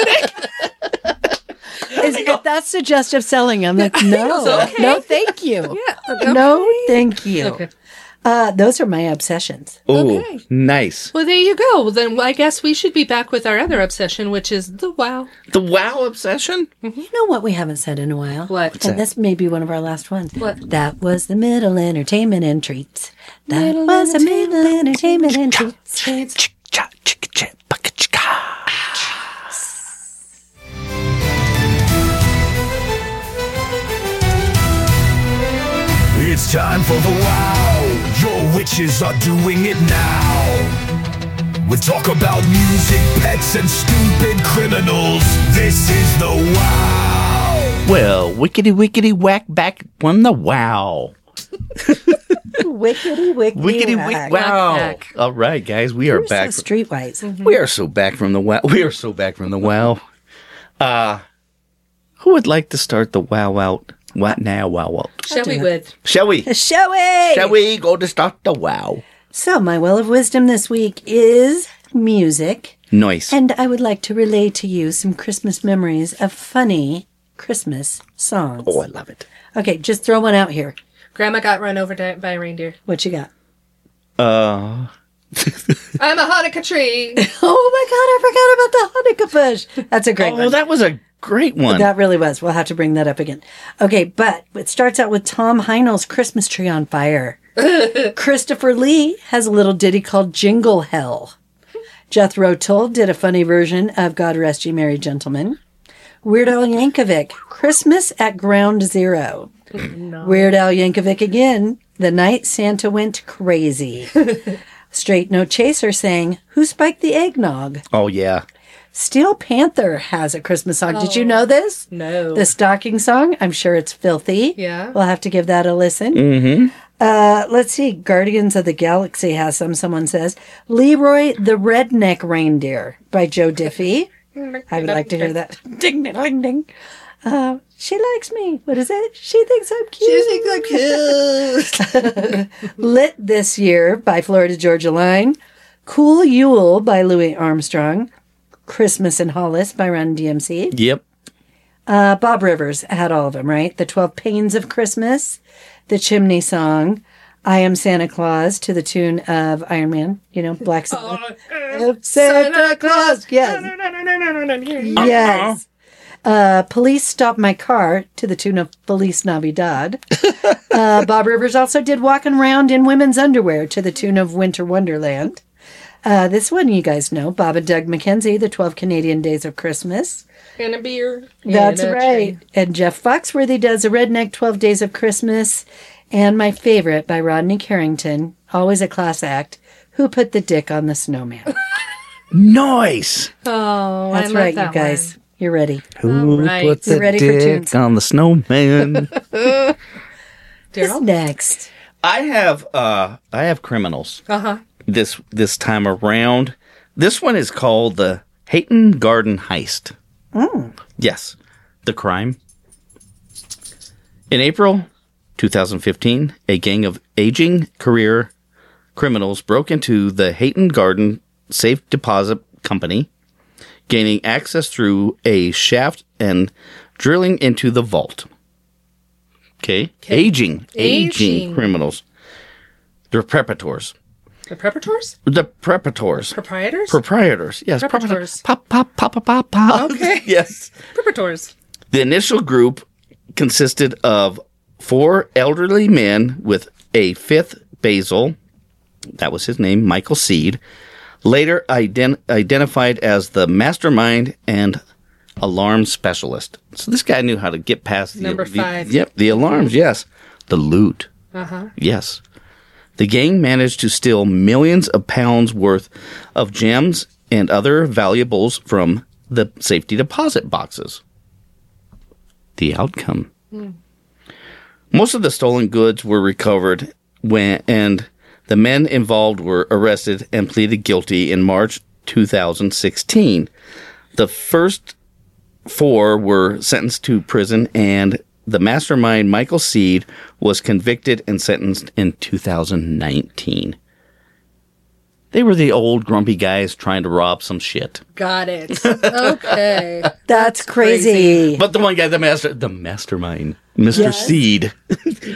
Is, if that's suggestive selling, I'm like, no, okay. no, thank you. Yeah. No, thank you. Okay. Uh, those are my obsessions. Oh, Okay. nice. Well, there you go. Well, then I guess we should be back with our other obsession, which is the wow. The WoW obsession? You know what we haven't said in a while? What? What's And that? this may be one of our last ones. What? That was the middle entertainment and treats. That was the middle entertainment and treats. It's time for the wow. Your witches are doing it now. We talk about music, pets, and stupid criminals. This is the wow. Well, wickety wickety whack back from the WoW. Wickety wickety Wickety whack. wick wow. Whack. All right, guys, we are We're back. so streetwise. We are so back from the WoW. We are so back from the WoW. Uh, who would like to start the WoW out? What now, WoW out? Shall we do with? Shall we? Shall we? Shall we go to start the WoW? So, my well of wisdom this week is music. Nice. And I would like to relay to you some Christmas memories of funny Christmas songs. Oh, I love it. Okay, just throw one out here. Grandma got run over di- by a reindeer. What you got? Uh, I'm a Hanukkah tree. Oh my God, I forgot about the Hanukkah bush. That's a great oh, one. that was a great one. That really was. We'll have to bring that up again. Okay, but it starts out with Tom Heinel's Christmas Tree on Fire. Christopher Lee has a little ditty called Jingle Hell. Jethro Tull did a funny version of God Rest Ye Merry Gentlemen. Weird Al Yankovic, Christmas at Ground Zero. No. Weird Al Yankovic again, The Night Santa Went Crazy. Straight No Chaser sang, Who Spiked the Eggnog? oh, yeah. Steel Panther has a Christmas song. Did you know this? No. The stocking song. I'm sure it's filthy. Yeah. We'll have to give that a listen. Mm-hmm. Uh, let's see. Guardians of the Galaxy has some, someone says. Leroy the Redneck Reindeer by Joe Diffie. I would like to hear that. Ding, ding, ding, ding. Uh, she likes me. What is it? She thinks I'm cute. She thinks I'm cute. Lit This Year by Florida Georgia Line. Cool Yule by Louis Armstrong. Christmas in Hollis by Run D M C. Yep. Uh, Bob Rivers had all of them, right? The twelve Pains of Christmas, The Chimney Song, I Am Santa Claus to the tune of Iron Man, you know, Black Sabbath. Oh, Santa Claus, yes. Yes. Uh, Police Stop My Car to the tune of Feliz Navidad. uh, Bob Rivers also did Walking Around in Women's Underwear to the tune of Winter Wonderland. Uh, this one you guys know, Bob and Doug McKenzie, The twelve Canadian Days of Christmas. And a beer. That's and a right. tree. And Jeff Foxworthy does A Redneck twelve Days of Christmas. And my favorite by Rodney Carrington, always a class act, Who Put the Dick on the Snowman? Nice. Oh, That's I love right, that you guys. one. You're ready. Who right. put We're the ready for tunes. dick on the snowman? What's Daryl? next? I have uh I have criminals. Uh-huh. This this time around. This one is called the Hayton Garden Heist. Yes. The crime. In April twenty fifteen, a gang of aging career criminals broke into the Hayton Garden Safe Deposit Company, gaining access through a shaft and drilling into the vault. Okay? Aging, aging. Aging. criminals. They're preparators. The preparators? The preparators. Proprietors? Proprietors. Yes. Preparators. Pop, pop, pop, pop, pop, pop. Okay. Yes. Preparators. The initial group consisted of four elderly men with a fifth Basil. That was his name, Michael Seed. Later ident- identified as the mastermind and alarm specialist. So this guy knew how to get past the Number the- five. Yep, the alarms. Yes, the loot. Uh-huh. Yes. The gang managed to steal millions of pounds worth of gems and other valuables from the safety deposit boxes. The outcome. Most of the stolen goods were recovered when and the men involved were arrested and pleaded guilty in March two thousand sixteen. The first four were sentenced to prison, and the mastermind, Michael Seed, was convicted and sentenced in two thousand nineteen. They were the old grumpy guys trying to rob some shit. Got it. Okay. That's crazy. But the one guy, the master, the mastermind, Mister Yes. Seed,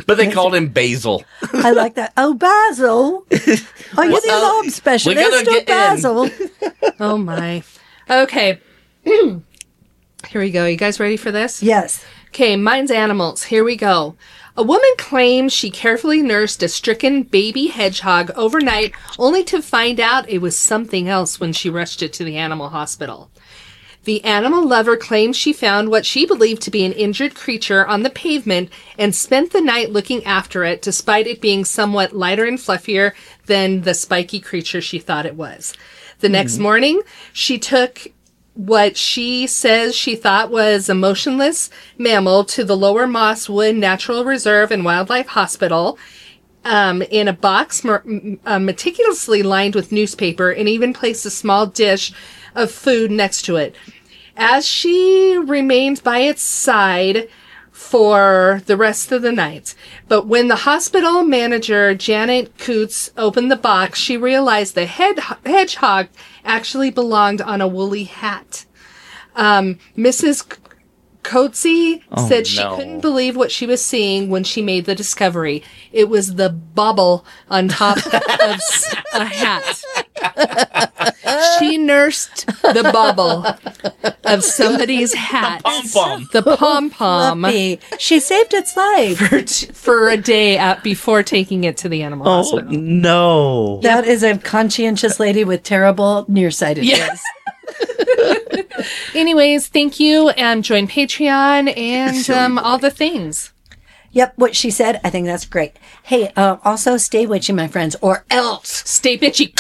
But they called him Basil. I like that. Oh, Basil. Are you the Well, alarm specialist we gotta or get in. Basil? Oh my. Okay. Here we go. You guys ready for this? Yes. Okay, mine's animals. Here we go. A woman claims she carefully nursed a stricken baby hedgehog overnight, only to find out it was something else when she rushed it to the animal hospital. The animal lover claims she found what she believed to be an injured creature on the pavement and spent the night looking after it, despite it being somewhat lighter and fluffier than the spiky creature she thought it was. The next morning, she took what she says she thought was a motionless mammal to the Lower Moss Wood Natural Reserve and Wildlife Hospital um, in a box mer- uh, meticulously lined with newspaper, and even placed a small dish of food next to it. As she remained by its side for the rest of the night. But when the hospital manager, Janet Coots, opened the box, she realized the head hedgehog actually belonged on a woolly hat. Um, Missus Coetzee Oh, said she no. couldn't believe what she was seeing when she made the discovery. It was the bubble on top of s- a hat. She nursed the bubble of somebody's hat. Pom-pom. The pom-pom. Fluffy. She saved its life. For, t- for a day at, before taking it to the animal Oh, hospital. no. That is a conscientious lady with terrible nearsightedness. Yes. Anyways, thank you, and join Patreon and um, all the things. Yep, what she said, I think that's great. Hey, uh, also stay witchy, my friends, or else. Stay bitchy.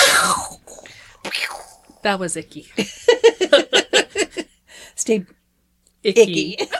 That was icky. Stay Icky. icky.